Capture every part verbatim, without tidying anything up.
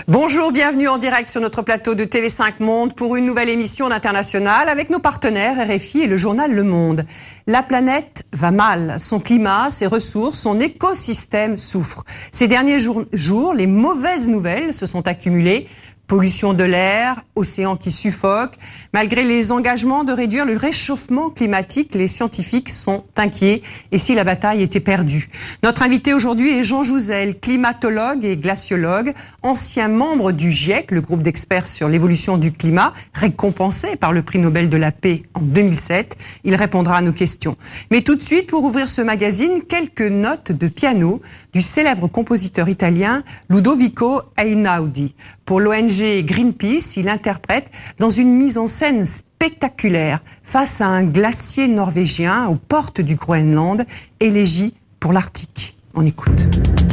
Bonjour, bienvenue en direct sur notre plateau de T V cinq Monde pour une nouvelle émission d'International avec nos partenaires R F I et le journal Le Monde. La planète va mal. Son climat, ses ressources, son écosystème souffrent. Ces derniers jours, jours, les mauvaises nouvelles se sont accumulées. Pollution de l'air, océans qui suffoquent. Malgré les engagements de réduire le réchauffement climatique, les scientifiques sont inquiets. Et si la bataille était perdue? Notre invité aujourd'hui est Jean Jouzel, climatologue et glaciologue, ancien membre du GIEC, le groupe d'experts sur l'évolution du climat, récompensé par le prix Nobel de la paix en deux mille sept. Il répondra à nos questions. Mais tout de suite, pour ouvrir ce magazine, quelques notes de piano du célèbre compositeur italien Ludovico Einaudi. Pour l'O N G Greenpeace, il interprète dans une mise en scène spectaculaire face à un glacier norvégien aux portes du Groenland, élégie pour l'Arctique. On écoute.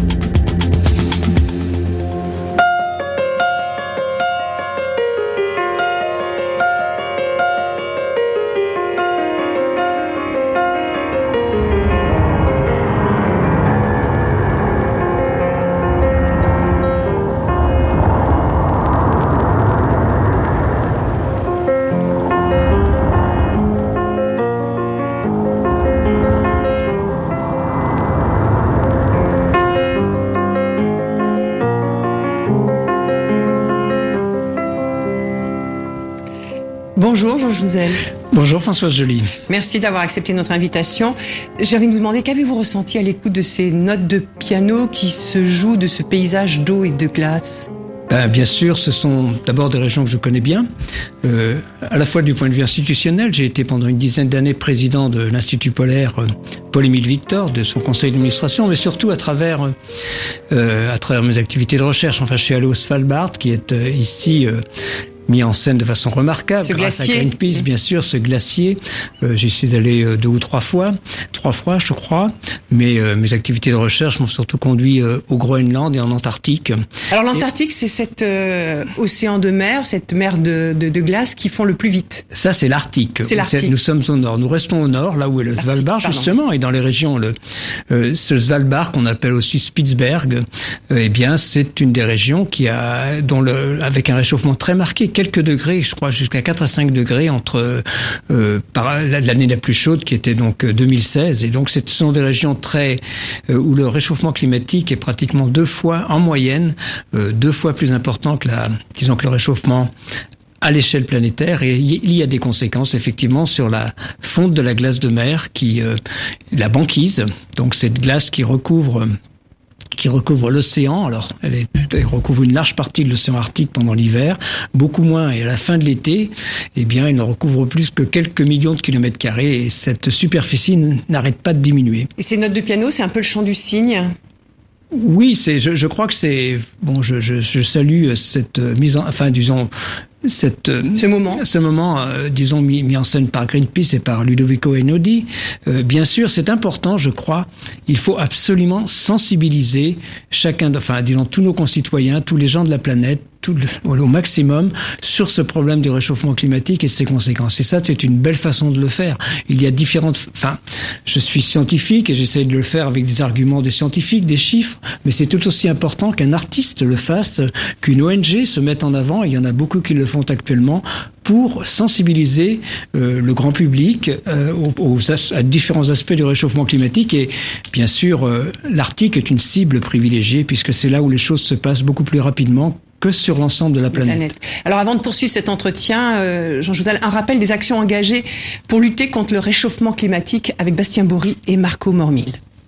Bonjour Jean Jouzel. Bonjour Françoise Joly. Merci d'avoir accepté notre invitation. J'ai envie de vous demander, qu'avez-vous ressenti à l'écoute de ces notes de piano qui se jouent de ce paysage d'eau et de glace? Ben, bien sûr, ce sont d'abord des régions que je connais bien, euh, à la fois du point de vue institutionnel. J'ai été pendant une dizaine d'années président de l'Institut polaire euh, Paul-Émile Victor, de son conseil d'administration, mais surtout à travers, euh, à travers mes activités de recherche. Enfin, je suis allé au Svalbard, qui est euh, ici... Euh, mis en scène de façon remarquable, ce grâce glacier. à Greenpeace, bien sûr, ce glacier. Euh, j'y suis allé euh, deux ou trois fois, trois fois, je crois. Mais euh, mes activités de recherche m'ont surtout conduit euh, au Groenland et en Antarctique. Alors l'Antarctique, et... c'est cet euh, océan de mer, cette mer de, de, de glace qui fond le plus vite. Ça, c'est l'Arctique. C'est l'Arctique. Nous sommes au nord. Nous restons au nord, là où est le Svalbard, justement, et dans les régions, le, euh, ce Svalbard qu'on appelle aussi Spitsberg, euh, eh bien, c'est une des régions qui a, dont le, avec un réchauffement très marqué. Quelques degrés, je crois jusqu'à quatre à cinq degrés entre euh, par l'année la plus chaude qui était donc deux mille seize, et donc ce sont des régions très euh, où le réchauffement climatique est pratiquement deux fois en moyenne euh, deux fois plus important que la disons que le réchauffement à l'échelle planétaire, et il y a des conséquences effectivement sur la fonte de la glace de mer, qui euh, la banquise, donc cette glace qui recouvre qui recouvre l'océan. Alors, elle, est, elle recouvre une large partie de l'océan Arctique pendant l'hiver, beaucoup moins, et à la fin de l'été, eh bien, elle ne recouvre plus que quelques millions de kilomètres carrés, et cette superficie n'arrête pas de diminuer. Et ces notes de piano, c'est un peu le chant du cygne? Oui, c'est, je, je crois que c'est, bon, je, je, je salue cette mise en, enfin, disons, cette, ce moment, ce moment, euh, disons, mis, mis en scène par Greenpeace et par Ludovico Einaudi. Euh, bien sûr, c'est important, je crois. Il faut absolument sensibiliser chacun, de, enfin, disons, tous nos concitoyens, tous les gens de la planète, tout le, au maximum sur ce problème du réchauffement climatique et ses conséquences. Et ça, c'est une belle façon de le faire. Il y a différentes, enfin, je suis scientifique et j'essaie de le faire avec des arguments des scientifiques, des chiffres, mais c'est tout aussi important qu'un artiste le fasse, qu'une O N G se mette en avant, et il y en a beaucoup qui le font actuellement, pour sensibiliser euh, le grand public euh, aux, aux as- à différents aspects du réchauffement climatique. Et bien sûr, euh, l'Arctique est une cible privilégiée, puisque c'est là où les choses se passent beaucoup plus rapidement que sur l'ensemble de la planète. planète. Alors avant de poursuivre cet entretien, euh, Jean Jouzel, un rappel des actions engagées pour lutter contre le réchauffement climatique avec Bastien Bory et Marco Mormil.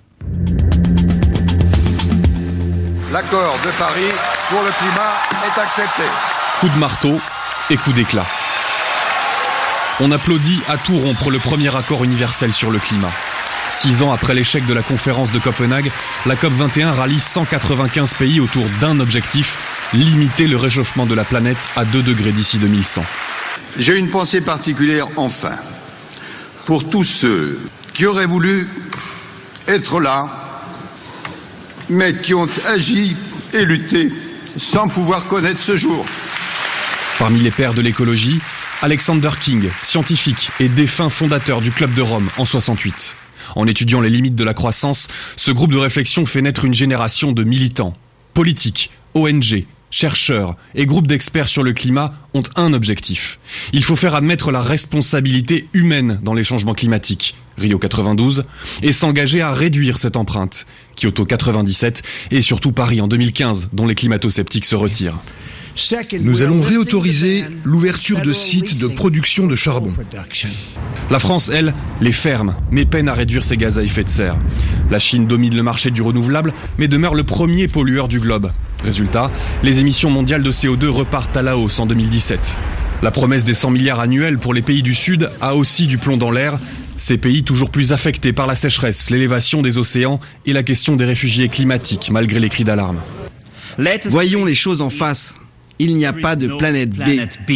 L'accord de Paris pour le climat est accepté. Coup de marteau et coup d'éclat. On applaudit à tout rompre le premier accord universel sur le climat. Six ans après l'échec de la conférence de Copenhague, la COP vingt et un rallie cent quatre-vingt-quinze pays autour d'un objectif, limiter le réchauffement de la planète à deux degrés d'ici deux mille cent. J'ai une pensée particulière, enfin, pour tous ceux qui auraient voulu être là, mais qui ont agi et lutté sans pouvoir connaître ce jour. Parmi les pères de l'écologie, Alexander King, scientifique et défunt fondateur du Club de Rome en soixante-huit. En étudiant les limites de la croissance, ce groupe de réflexion fait naître une génération de militants, politiques, O N G, chercheurs et groupes d'experts sur le climat ont un objectif. Il faut faire admettre la responsabilité humaine dans les changements climatiques, Rio quatre-vingt-douze, et s'engager à réduire cette empreinte, Kyoto quatre-vingt-dix-sept, et surtout Paris en deux mille quinze, dont les climato-sceptiques se retirent. Nous allons réautoriser l'ouverture de sites de production de charbon. La France, elle, les ferme, mais peine à réduire ses gaz à effet de serre. La Chine domine le marché du renouvelable, mais demeure le premier pollueur du globe. Résultat, les émissions mondiales de C O deux repartent à la hausse en deux mille dix-sept. La promesse des cent milliards annuels pour les pays du Sud a aussi du plomb dans l'air. Ces pays toujours plus affectés par la sécheresse, l'élévation des océans et la question des réfugiés climatiques, malgré les cris d'alarme. Voyons les choses en face. Il n'y a pas de planète B.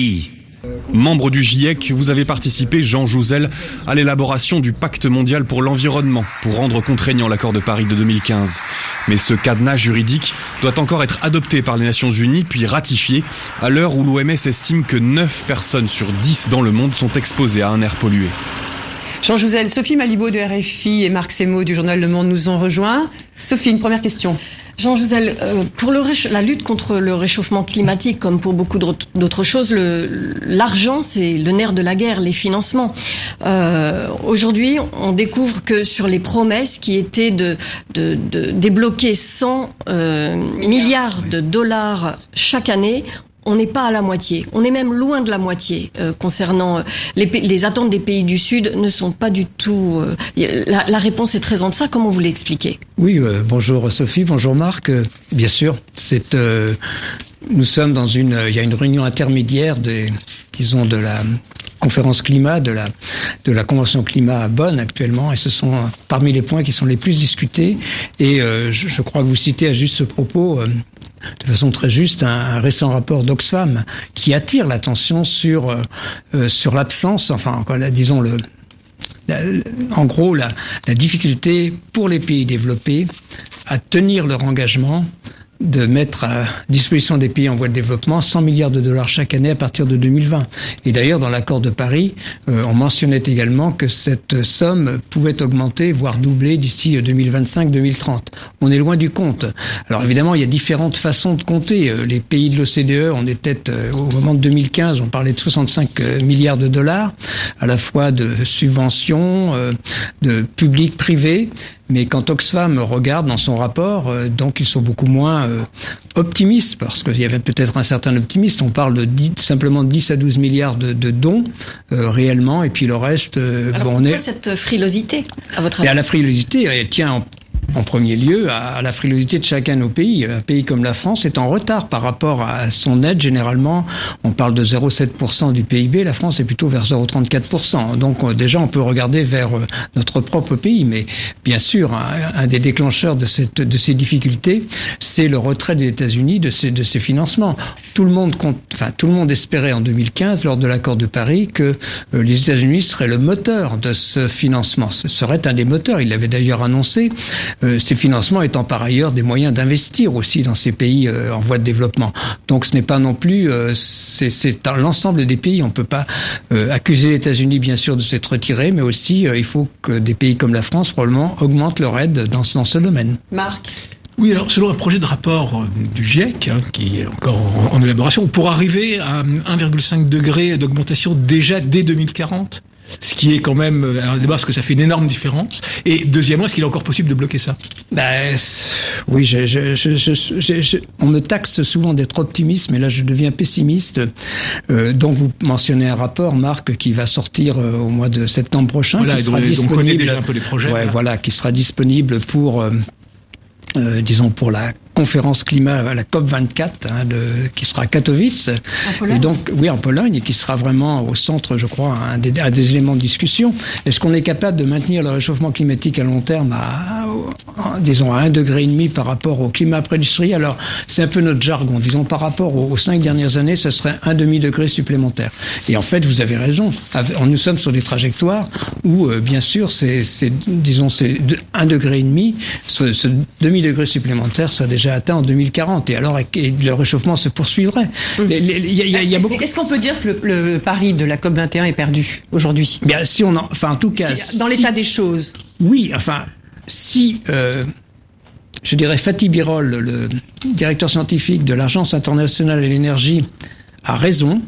Membre du GIEC, vous avez participé, Jean Jouzel, à l'élaboration du pacte mondial pour l'environnement, pour rendre contraignant l'accord de Paris de deux mille quinze. Mais ce cadenas juridique doit encore être adopté par les Nations Unies, puis ratifié, à l'heure où l'O M S estime que neuf personnes sur dix dans le monde sont exposées à un air pollué. Jean Jouzel, Sophie Malibaud de R F I et Marc Semo du journal Le Monde nous ont rejoints. Sophie, une première question. Jean Jouzel, euh, pour le récha- la lutte contre le réchauffement climatique, comme pour beaucoup d'autres choses, le, l'argent, c'est le nerf de la guerre, les financements. Euh, aujourd'hui, on découvre que sur les promesses qui étaient de, de, de débloquer cent euh, milliards de dollars chaque année, on n'est pas à la moitié. On est même loin de la moitié euh, concernant euh, les, les attentes des pays du Sud ne sont pas du tout. Euh, la, la réponse est très en deçà. Comment vous l'expliquez ? Oui, euh, bonjour Sophie, bonjour Marc. Euh, bien sûr, c'est. Euh, nous sommes dans une. Il y a une réunion intermédiaire des, disons, de la conférence climat, de la de la convention climat à Bonn actuellement, et ce sont euh, parmi les points qui sont les plus discutés. Et euh, je, je crois que vous citez à juste ce propos. Euh, de façon très juste, un, un récent rapport d'Oxfam qui attire l'attention sur euh, sur l'absence, enfin, la, disons le, la, en gros, la, la difficulté pour les pays développés à tenir leur engagement de mettre à disposition des pays en voie de développement cent milliards de dollars chaque année à partir de deux mille vingt. Et d'ailleurs, dans l'accord de Paris, euh, on mentionnait également que cette somme pouvait augmenter, voire doubler d'ici deux mille vingt-cinq deux mille trente. On est loin du compte. Alors évidemment, il y a différentes façons de compter. Les pays de l'O C D E, on était euh, au moment de deux mille quinze, on parlait de soixante-cinq milliards de dollars, à la fois de subventions, euh, de public, privé. Mais quand Oxfam regarde dans son rapport, euh, donc ils sont beaucoup moins euh, optimistes, parce qu'il y avait peut-être un certain optimisme. On parle de dix, simplement de dix à douze milliards de, de dons euh, réellement, et puis le reste. Euh, Alors bon, pourquoi on est... cette frilosité, à votre avis ? Et à la frilosité, elle tient en En premier lieu, à la frilosité de chacun de nos pays. Un pays comme la France est en retard par rapport à son aide. Généralement, on parle de zéro virgule sept pour cent du P I B. La France est plutôt vers zéro virgule trente-quatre pour cent. Donc déjà, on peut regarder vers notre propre pays. Mais bien sûr, un, un des déclencheurs de, cette, de ces difficultés, c'est le retrait des États-Unis de ces, de ces financements. Tout le monde compte, enfin, tout le monde espérait en deux mille quinze, lors de l'accord de Paris, que euh, les États-Unis seraient le moteur de ce financement. Ce serait un des moteurs. Il l'avait d'ailleurs annoncé. Euh, ces financements étant par ailleurs des moyens d'investir aussi dans ces pays euh, en voie de développement. Donc ce n'est pas non plus, euh, c'est, c'est dans l'ensemble des pays. On ne peut pas euh, accuser les États-Unis bien sûr de s'être retirés, mais aussi euh, il faut que des pays comme la France probablement augmentent leur aide dans, dans ce domaine. Marc ? Oui, alors selon un projet de rapport du GIEC, hein, qui est encore en, en élaboration, on pourra arriver à un virgule cinq degré d'augmentation déjà dès deux mille quarante. Ce qui est quand même un débat parce que ça fait une énorme différence. Et deuxièmement, est-ce qu'il est encore possible de bloquer ça ? Ben oui, je, je, je, je, je, je, on me taxe souvent d'être optimiste, mais là je deviens pessimiste. Euh, donc vous mentionnez un rapport, Marc, qui va sortir euh, au mois de septembre prochain. Voilà, qui et sera donc, disponible, on connaît déjà un peu les projets. Ouais, voilà, voilà qui sera disponible pour, euh, euh, disons, pour la conférence climat, la COP vingt-quatre, hein, de, qui sera à Katowice. Et donc, oui, en Pologne, et qui sera vraiment au centre, je crois, un des, un des éléments de discussion. Est-ce qu'on est capable de maintenir le réchauffement climatique à long terme à, à disons, à un degré et demi par rapport au climat pré-industriel? Alors, c'est un peu notre jargon. Disons, par rapport aux, aux cinq dernières années, ce serait un demi-degré supplémentaire. Et en fait, vous avez raison. Nous sommes sur des trajectoires où, euh, bien sûr, c'est, c'est, disons, c'est un degré et demi. Ce, ce demi-degré supplémentaire sera déjà atteint en deux mille quarante, et alors et le réchauffement se poursuivrait. Mmh. Les, les, y a, y a, y a beaucoup... Est-ce qu'on peut dire que le, le pari de la COP vingt et un est perdu aujourd'hui ? Bien, si on en, enfin en tout cas, si, dans si, l'état des choses. Oui, enfin, si euh, je dirais, Fatih Birol, le directeur scientifique de l'Agence internationale de l'énergie, a raison.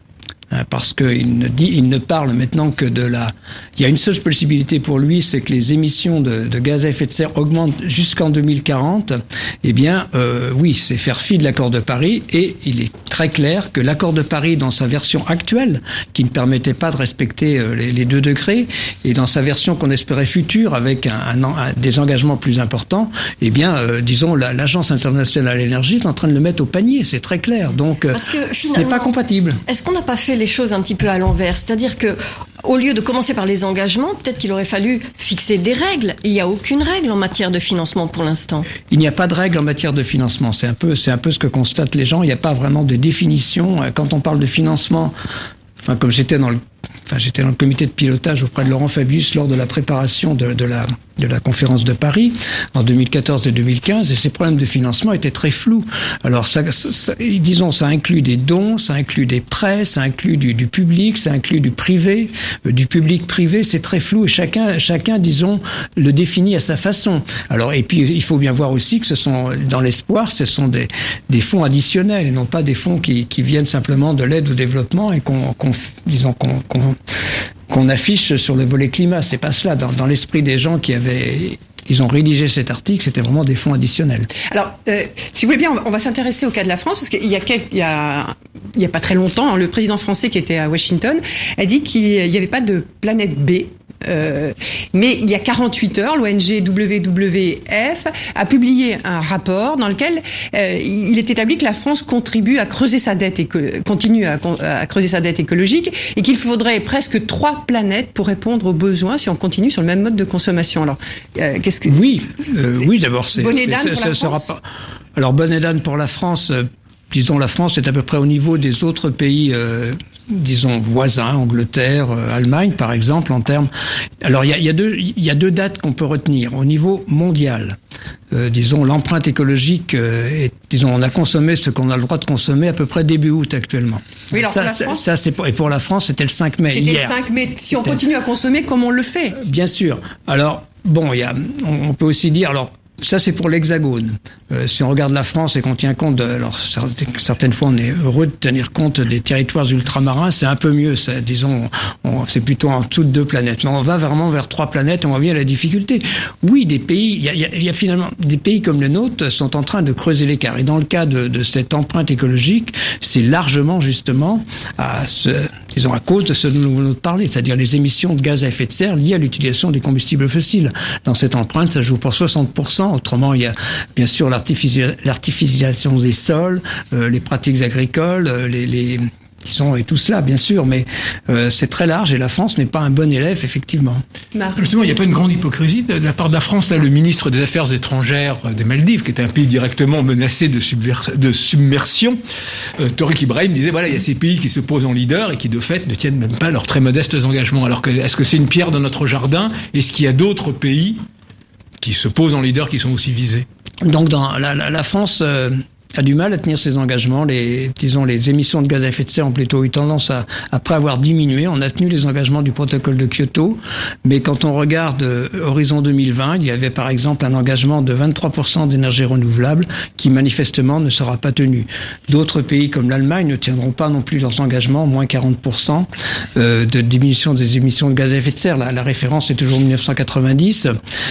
Parce qu'il ne dit, il ne parle maintenant que de la. Il y a une seule possibilité pour lui, c'est que les émissions de, de gaz à effet de serre augmentent jusqu'en deux mille quarante. Eh bien, euh, oui, c'est faire fi de l'accord de Paris, et il est très clair que l'accord de Paris, dans sa version actuelle, qui ne permettait pas de respecter euh, les, les deux degrés, et dans sa version qu'on espérait future, avec un, un, un, des engagements plus importants, eh bien, euh, disons, la, l'Agence internationale de l'énergie est en train de le mettre au panier. C'est très clair. Donc, euh, c'est pas compatible. Est-ce qu'on n'a pas fait les choses un petit peu à l'envers, c'est-à-dire que au lieu de commencer par les engagements, peut-être qu'il aurait fallu fixer des règles. Il n'y a aucune règle en matière de financement pour l'instant. Il n'y a pas de règle en matière de financement. C'est un peu, c'est un peu ce que constatent les gens. Il n'y a pas vraiment de définition. Quand on parle de financement, enfin, comme j'étais dans le Enfin, j'étais dans le comité de pilotage auprès de Laurent Fabius lors de la préparation de, de la de la conférence de Paris en deux mille quatorze et deux mille quinze, et ces problèmes de financement étaient très flous. Alors, ça, ça, disons, ça inclut des dons, ça inclut des prêts, ça inclut du, du public, ça inclut du privé, euh, du public privé. C'est très flou, et chacun, chacun, disons, le définit à sa façon. Alors, et puis, il faut bien voir aussi que ce sont, dans l'espoir, ce sont des des fonds additionnels et non pas des fonds qui qui viennent simplement de l'aide au développement et qu'on, qu'on disons, qu'on qu'on qu'on affiche sur le volet climat. C'est pas cela. Dans, dans l'esprit des gens qui avaient, ils ont rédigé cet article, c'était vraiment des fonds additionnels. Alors, euh, si vous voulez bien, on va, on va s'intéresser au cas de la France, parce qu'il y a quelques, il y a, il y a pas très longtemps, hein, le président français qui était à Washington a dit qu'il n'y avait pas de planète B. Euh, mais il y a quarante-huit heures, l'O N G W W F a publié un rapport dans lequel euh, il est établi que la France contribue à creuser sa dette et que, continue à, à creuser sa dette écologique, et qu'il faudrait presque trois planètes pour répondre aux besoins si on continue sur le même mode de consommation. Alors, euh, qu'est-ce que oui, euh, oui, d'abord c'est, bonne et c'est, d'âne c'est, pour la ce France. sera pas. Alors, bonne et d'âne pour la France. Euh, disons, la France est à peu près au niveau des autres pays. Euh, disons voisins, Angleterre, euh, Allemagne par exemple, en termes. Alors il y a, y a deux, il y a deux dates qu'on peut retenir au niveau mondial. Euh, disons l'empreinte écologique euh, est, disons on a consommé ce qu'on a le droit de consommer à peu près début août actuellement. Oui, alors ça, pour la ça, France, ça c'est pour, et pour la France c'était le cinq mai c'était hier. le cinq mai. Si on continue à consommer comme on le fait. Bien sûr. Alors bon, il y a, on, on peut aussi dire alors. Ça, c'est pour l'Hexagone. Euh, si on regarde la France et qu'on tient compte de... Alors, certaines fois, on est heureux de tenir compte des territoires ultramarins. C'est un peu mieux, ça, disons. On, c'est plutôt en dessous de deux planètes. Mais on va vraiment vers trois planètes et on voit bien la difficulté. Oui, des pays... Il y a, y a, y a finalement... Des pays comme le nôtre sont en train de creuser l'écart. Et dans le cas de, de cette empreinte écologique, c'est largement, justement, à ce... disons, à cause de ce dont nous venons de parler, c'est-à-dire les émissions de gaz à effet de serre liées à l'utilisation des combustibles fossiles. Dans cette empreinte, ça joue pour soixante pour cent. Autrement, il y a bien sûr l'artificialisation des sols, euh, les pratiques agricoles, euh, les, les disons, et tout cela, bien sûr, mais euh, c'est très large et la France n'est pas un bon élève, effectivement. Marc. Justement, il n'y a pas une grande hypocrisie de la part de la France. Là, le ministre des Affaires étrangères des Maldives, qui est un pays directement menacé de, subver- de submersion, euh, Tariq Ibrahim disait, voilà, il y a ces pays qui se posent en leader et qui, de fait, ne tiennent même pas leurs très modestes engagements. Alors que, est-ce que c'est une pierre dans notre jardin? Est-ce qu'il y a d'autres pays qui se posent en leader, qui sont aussi visés? Donc, dans la, la, la France euh, a du mal à tenir ses engagements. Les, disons, les émissions de gaz à effet de serre ont plutôt eu tendance à, après avoir diminué. On a tenu les engagements du protocole de Kyoto, mais quand on regarde euh, Horizon deux mille vingt, il y avait par exemple un engagement de vingt-trois pour cent d'énergie renouvelable qui manifestement ne sera pas tenu. D'autres pays comme l'Allemagne ne tiendront pas non plus leurs engagements, moins quarante pour cent euh, de diminution des émissions de gaz à effet de serre. La, la référence est toujours dix-neuf cent quatre-vingt-dix.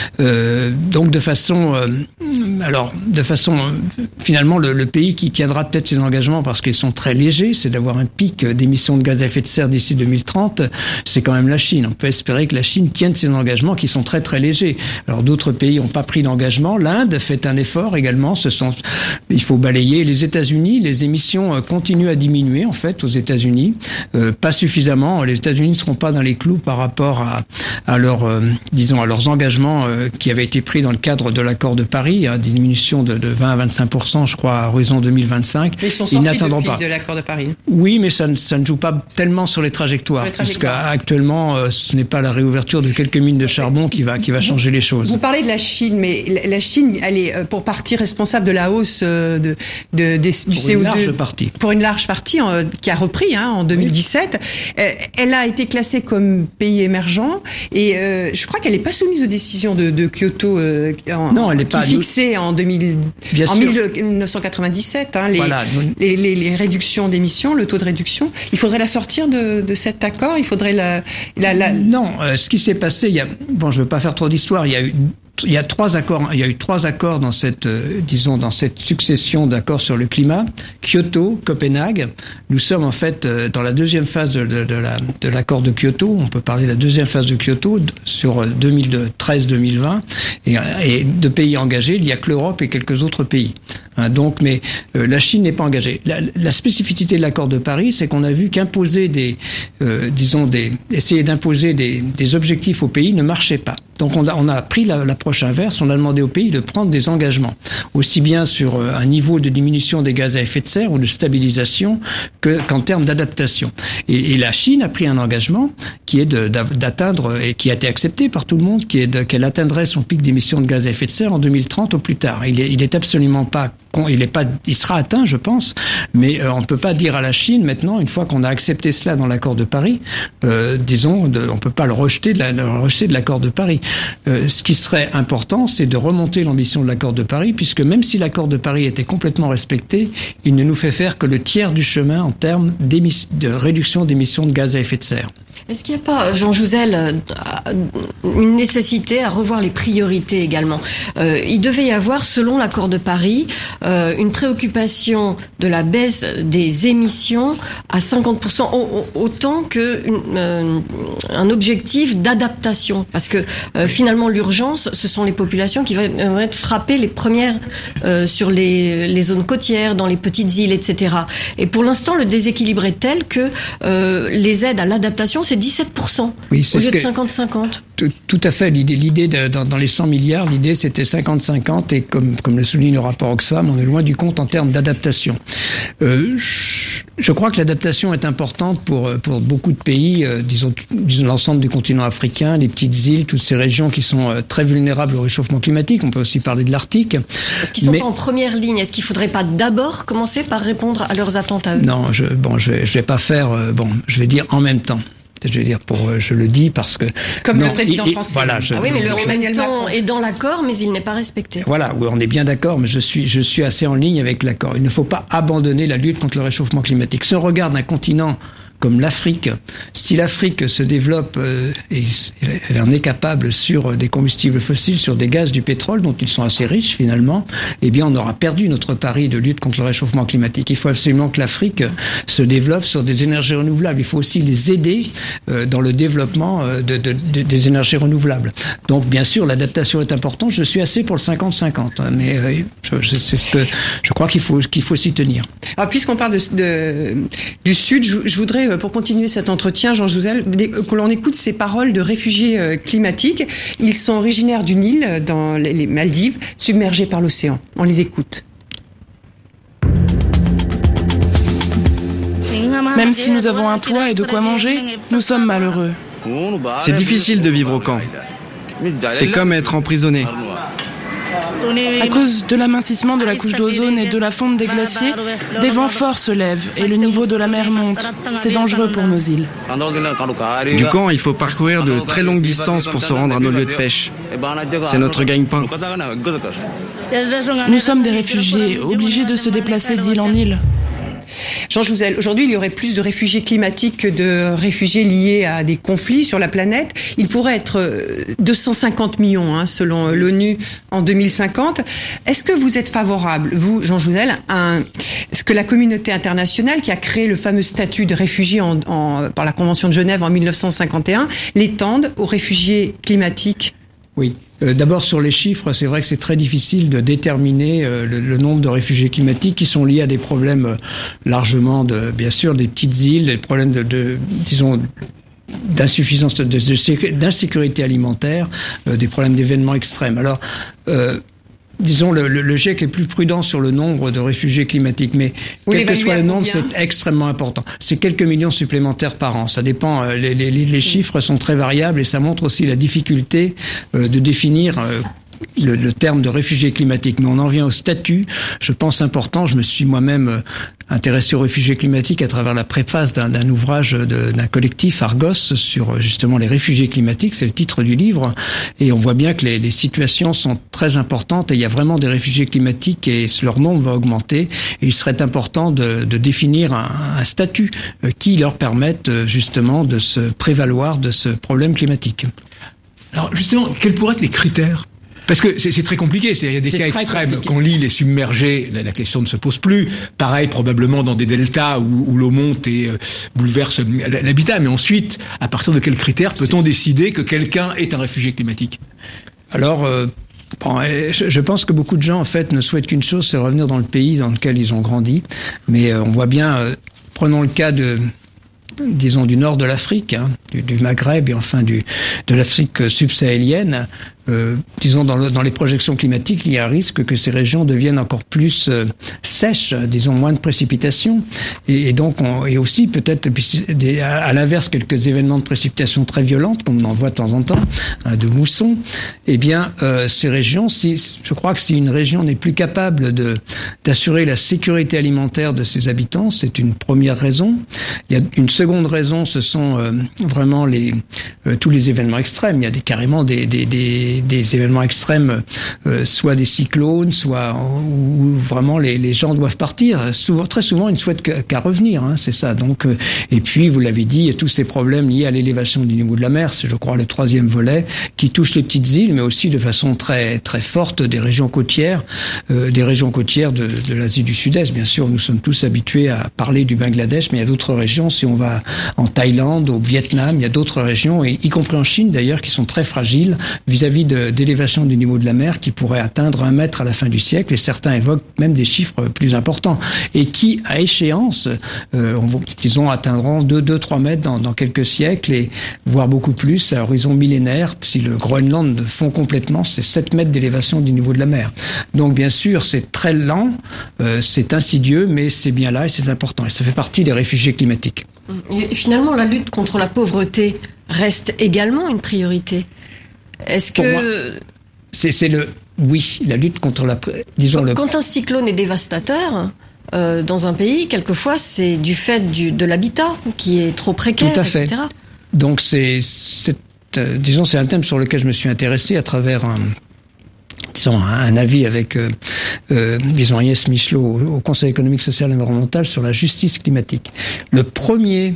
Euh, donc de façon, euh, alors de façon, euh, finalement le Le pays qui tiendra peut-être ses engagements parce qu'ils sont très légers, c'est d'avoir un pic d'émissions de gaz à effet de serre d'ici deux mille trente, c'est quand même la Chine. On peut espérer que la Chine tienne ses engagements qui sont très très légers. Alors d'autres pays n'ont pas pris d'engagement. L'Inde fait un effort également. Ce sont, il faut balayer les États-Unis. Les émissions continuent à diminuer en fait aux États-Unis, euh, pas suffisamment. Les États-Unis ne seront pas dans les clous par rapport à, à leurs, euh, disons, à leurs engagements euh, qui avaient été pris dans le cadre de l'accord de Paris, hein, diminution de, de vingt à vingt-cinq pour cent, je crois, à horizon deux mille vingt-cinq. Mais ils sont sortis ils n'attendront pas de l'accord de Paris. Oui, mais ça ne, ça ne joue pas tellement sur les trajectoires, les trajectoires. Puisqu'actuellement, euh, ce n'est pas la réouverture de quelques mines de charbon qui va, qui va changer les choses. Vous parlez de la Chine, mais la Chine, elle est pour partie responsable de la hausse de, de, des, du pour C O deux. Pour une large partie. Pour une large partie, euh, qui a repris hein, en deux mille dix-sept. Oui. Euh, elle a été classée comme pays émergent et euh, je crois qu'elle n'est pas soumise aux décisions de, de Kyoto. Euh, en, non, elle n'est pas. Fixait fixé en, deux mille, en mille neuf cent quatre-vingt-dix-sept, hein, les, voilà. les, les, les réductions d'émissions, le taux de réduction. Il faudrait la sortir de, de cet accord. Il faudrait la. la, la... Non, euh, ce qui s'est passé, il y a. Bon, je veux pas faire trop d'histoire. Il y a eu. Il y a trois accords. Il y a eu trois accords dans cette, euh, disons, dans cette succession d'accords sur le climat. Kyoto, Copenhague. Nous sommes en fait euh, dans la deuxième phase de, de, de, la, de l'accord de Kyoto. On peut parler de la deuxième phase de Kyoto sur deux mille treize deux mille vingt. Et, et de pays engagés, il y a que l'Europe et quelques autres pays. Hein, donc, mais euh, la Chine n'est pas engagée. La, la spécificité de l'accord de Paris, c'est qu'on a vu qu'imposer des, euh, disons, des, essayer d'imposer des, des objectifs aux pays ne marchait pas. Donc, on a, on a pris la, l'approche inverse. On a demandé aux pays de prendre des engagements, aussi bien sur euh, un niveau de diminution des gaz à effet de serre ou de stabilisation que, qu'en termes d'adaptation. Et, et la Chine a pris un engagement qui est de, d'atteindre et qui a été accepté par tout le monde, qui est de, qu'elle atteindrait son pic d'émissions de gaz à effet de serre en deux mille trente au plus tard. Il est, il est absolument pas Il est pas, il sera atteint, je pense, mais euh, on ne peut pas dire à la Chine maintenant, une fois qu'on a accepté cela dans l'accord de Paris, euh, disons, de, on peut pas le rejeter de, la, le rejeter de l'accord de Paris. Euh, ce qui serait important, c'est de remonter l'ambition de l'accord de Paris, puisque même si l'accord de Paris était complètement respecté, il ne nous fait faire que le tiers du chemin en termes de réduction d'émissions de gaz à effet de serre. Est-ce qu'il n'y a pas, Jean Jouzel, une nécessité à revoir les priorités également ? euh, Il devait y avoir, selon l'accord de Paris, euh, une préoccupation de la baisse des émissions à cinquante pour cent, autant que une, euh, un objectif d'adaptation. Parce que euh, finalement, l'urgence, ce sont les populations qui vont être frappées les premières euh, sur les, les zones côtières, dans les petites îles, et cetera. Et pour l'instant, le déséquilibre est tel que euh, les aides à l'adaptation, c'est dix-sept pour cent oui, au lieu de cinquante cinquante. Tout, tout à fait. L'idée, l'idée de, dans, dans les cent milliards, l'idée c'était cinquante cinquante et comme, comme le souligne le rapport Oxfam, on est loin du compte en termes d'adaptation. Euh, je, je crois que l'adaptation est importante pour, pour beaucoup de pays, euh, disons, disons l'ensemble du continent africain, les petites îles, toutes ces régions qui sont euh, très vulnérables au réchauffement climatique. On peut aussi parler de l'Arctique. Est-ce qu'ils sont Mais... pas en première ligne ? Est-ce qu'il faudrait pas d'abord commencer par répondre à leurs attentes à eux ? Non, je, bon, je vais, je vais pas faire, euh, bon, je vais dire en même temps. Je veux dire, pour, je le dis parce que comme non, le président il, français. Voilà, je, ah oui, mais le Emmanuel Macron est dans l'accord, mais il n'est pas respecté. Voilà, oui, on est bien d'accord, mais je suis, je suis assez en ligne avec l'accord. Il ne faut pas abandonner la lutte contre le réchauffement climatique. Si on regarde un continent comme l'Afrique, si l'Afrique se développe euh, et elle en est capable sur des combustibles fossiles, sur des gaz, du pétrole, dont ils sont assez riches finalement, eh bien on aura perdu notre pari de lutte contre le réchauffement climatique. Il faut absolument que l'Afrique se développe sur des énergies renouvelables. Il faut aussi les aider euh, dans le développement euh, de, de, de, des énergies renouvelables. Donc bien sûr, l'adaptation est importante. Je suis assez pour le cinquante cinquante, hein, mais euh, je, je, c'est ce que je crois qu'il faut qu'il faut s'y tenir. Alors puisqu'on parle de, de, du Sud, je, je voudrais pour continuer cet entretien, Jean Jouzel, que l'on écoute ces paroles de réfugiés climatiques. Ils sont originaires d'une île dans les Maldives, submergée par l'océan. On les écoute. Même si nous avons un toit et de quoi manger, nous sommes malheureux. C'est difficile de vivre au camp. C'est comme être emprisonné. À cause de l'amincissement de la couche d'ozone et de la fonte des glaciers, des vents forts se lèvent et le niveau de la mer monte. C'est dangereux pour nos îles. Du camp, il faut parcourir de très longues distances pour se rendre à nos lieux de pêche. C'est notre gagne-pain. Nous sommes des réfugiés, obligés de se déplacer d'île en île. Jean Jouzel, aujourd'hui, il y aurait plus de réfugiés climatiques que de réfugiés liés à des conflits sur la planète. Il pourrait être deux cent cinquante millions, hein, selon l'ONU, en deux mille cinquante. Est-ce que vous êtes favorable, vous, Jean Jouzel, à un, ce que la communauté internationale, qui a créé le fameux statut de réfugié en, en, par la Convention de Genève en mille neuf cent cinquante et un, l'étende aux réfugiés climatiques ? Oui. Euh, d'abord sur les chiffres, c'est vrai que c'est très difficile de déterminer euh, le, le nombre de réfugiés climatiques qui sont liés à des problèmes euh, largement, de, bien sûr, des petites îles, des problèmes de, de disons, d'insuffisance, de, de, d'insécurité alimentaire, euh, des problèmes d'événements extrêmes. Alors, euh, disons, le, le, le GIEC est plus prudent sur le nombre de réfugiés climatiques, mais Vous quel que soit le nombre, c'est extrêmement important. C'est quelques millions supplémentaires par an. Ça dépend, les, les, les chiffres sont très variables et ça montre aussi la difficulté euh, de définir euh, le, le terme de réfugié climatique, mais on en vient au statut, je pense important. Je me suis moi-même intéressé aux réfugiés climatiques à travers la préface d'un, d'un ouvrage de, d'un collectif Argos sur justement les réfugiés climatiques, c'est le titre du livre, et on voit bien que les, les situations sont très importantes et il y a vraiment des réfugiés climatiques et leur nombre va augmenter, et il serait important de, de définir un, un statut qui leur permette justement de se prévaloir de ce problème climatique. Alors justement, quels pourraient être les critères ? Parce que c'est, c'est très compliqué, c'est-à-dire il y a des c'est cas extrêmes. compliqué. Quand l'île est submergée, la, la question ne se pose plus. Pareil, probablement dans des deltas où, où l'eau monte et euh, bouleverse l'habitat. Mais ensuite, à partir de quels critères peut-on c'est... décider que quelqu'un est un réfugié climatique ? Alors, euh, bon, je, je pense que beaucoup de gens, en fait, ne souhaitent qu'une chose, c'est revenir dans le pays dans lequel ils ont grandi. Mais euh, on voit bien, euh, prenons le cas de... disons du nord de l'Afrique, hein, du, du Maghreb et enfin du de l'Afrique subsahélienne. Euh, disons dans, le, dans les projections climatiques, il y a un risque que ces régions deviennent encore plus euh, sèches, disons moins de précipitations, et, et donc on, et aussi peut-être des, à, à l'inverse quelques événements de précipitations très violentes, comme on en voit de temps en temps, hein, de mousson. Eh bien, euh, ces régions, si je crois que si une région n'est plus capable de d'assurer la sécurité alimentaire de ses habitants, c'est une première raison. Il y a une seconde raison, ce sont euh, vraiment les euh, tous les événements extrêmes. Il y a des, carrément des des, des des événements extrêmes, euh, soit des cyclones, soit où vraiment les, les gens doivent partir. Souvent, très souvent, ils ne souhaitent qu'à, qu'à revenir, hein, c'est ça. Donc, euh, et puis, vous l'avez dit, il y a tous ces problèmes liés à l'élévation du niveau de la mer. C'est, je crois, le troisième volet qui touche les petites îles, mais aussi de façon très très forte des régions côtières, euh, des régions côtières de, de l'Asie du Sud-Est. Bien sûr, nous sommes tous habitués à parler du Bangladesh, mais il y a d'autres régions. Si on va en Thaïlande, au Vietnam, il y a d'autres régions, et y compris en Chine d'ailleurs, qui sont très fragiles vis-à-vis De, d'élévation du niveau de la mer qui pourrait atteindre un mètre à la fin du siècle, et certains évoquent même des chiffres plus importants, et qui, à échéance, euh, on, disons, atteindront deux, deux, trois mètres dans, dans quelques siècles, et voire beaucoup plus à horizon millénaire. Si le Groenland fond complètement, c'est sept mètres d'élévation du niveau de la mer. Donc, bien sûr, c'est très lent, euh, c'est insidieux, mais c'est bien là et c'est important. Et ça fait partie des réfugiés climatiques. Et finalement, la lutte contre la pauvreté reste également une priorité. Est-ce que... Moi, c'est, c'est le... Oui, la lutte contre la... Disons quand, le... quand un cyclone est dévastateur, euh, dans un pays, quelquefois, c'est du fait du, de l'habitat qui est trop précaire, Tout à fait. et cetera. Donc, c'est... c'est euh, disons, c'est un thème sur lequel je me suis intéressé à travers un... disons, un avis avec, euh, euh, disons, Agnès Michelot au, au Conseil économique, social et environnemental sur la justice climatique. Le premier...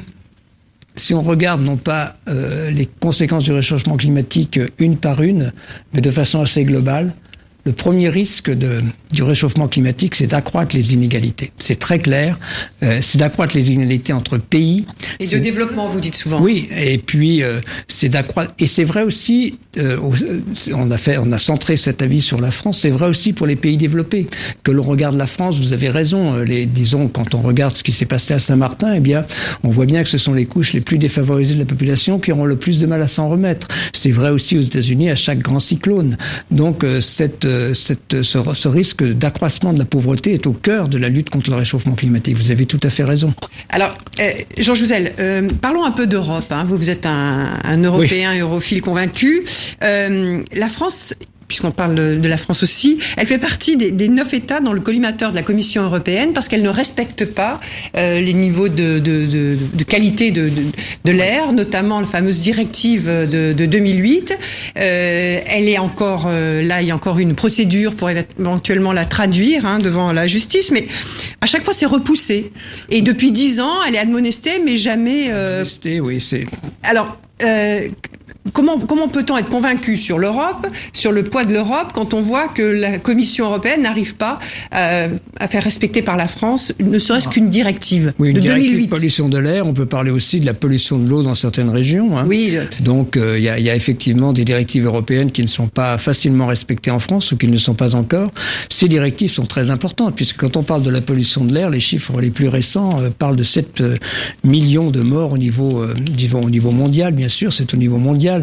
Si on regarde non pas euh, les conséquences du réchauffement climatique une par une, mais de façon assez globale, le premier risque de, du réchauffement climatique, c'est d'accroître les inégalités. C'est très clair. Euh, c'est d'accroître les inégalités entre pays. Et c'est... de développement, vous dites souvent. Oui, et puis euh, c'est d'accroître. Et c'est vrai aussi. Euh, on a fait, on a centré cet avis sur la France. C'est vrai aussi pour les pays développés. Que l'on regarde la France, vous avez raison. Les, disons, quand on regarde ce qui s'est passé à Saint-Martin, eh bien, on voit bien que ce sont les couches les plus défavorisées de la population qui auront le plus de mal à s'en remettre. C'est vrai aussi aux États-Unis à chaque grand cyclone. Donc euh, cette Cette, ce, ce risque d'accroissement de la pauvreté est au cœur de la lutte contre le réchauffement climatique. Vous avez tout à fait raison. Alors, euh, Jean Jouzel, euh, parlons un peu d'Europe. Hein. Vous, vous êtes un, un Européen, oui. europhile convaincu. Euh, la France... puisqu'on parle de la France aussi, elle fait partie des, des neuf États dans le collimateur de la Commission européenne parce qu'elle ne respecte pas euh, les niveaux de, de, de, de qualité de, de, de l'air, notamment la fameuse directive de, de deux mille huit. Euh, elle est encore euh, là, il y a encore une procédure pour éventuellement la traduire hein, devant la justice, mais à chaque fois c'est repoussé. Et depuis dix ans, elle est admonestée, mais jamais. Euh... Admonestée, oui, c'est. Alors. Euh, Comment, comment peut-on être convaincu sur l'Europe, sur le poids de l'Europe, quand on voit que la Commission européenne n'arrive pas euh, à faire respecter par la France, ne serait-ce qu'une directive oui, une de directive deux mille huit. Pollution de l'air. On peut parler aussi de la pollution de l'eau dans certaines régions. Hein. Oui. Donc, il euh, y, a, y a effectivement des directives européennes qui ne sont pas facilement respectées en France ou qui ne le sont pas encore. Ces directives sont très importantes puisque quand on parle de la pollution de l'air, les chiffres les plus récents euh, parlent de sept millions de morts au niveau, euh, disons, au niveau mondial. Bien sûr, c'est au niveau mondial.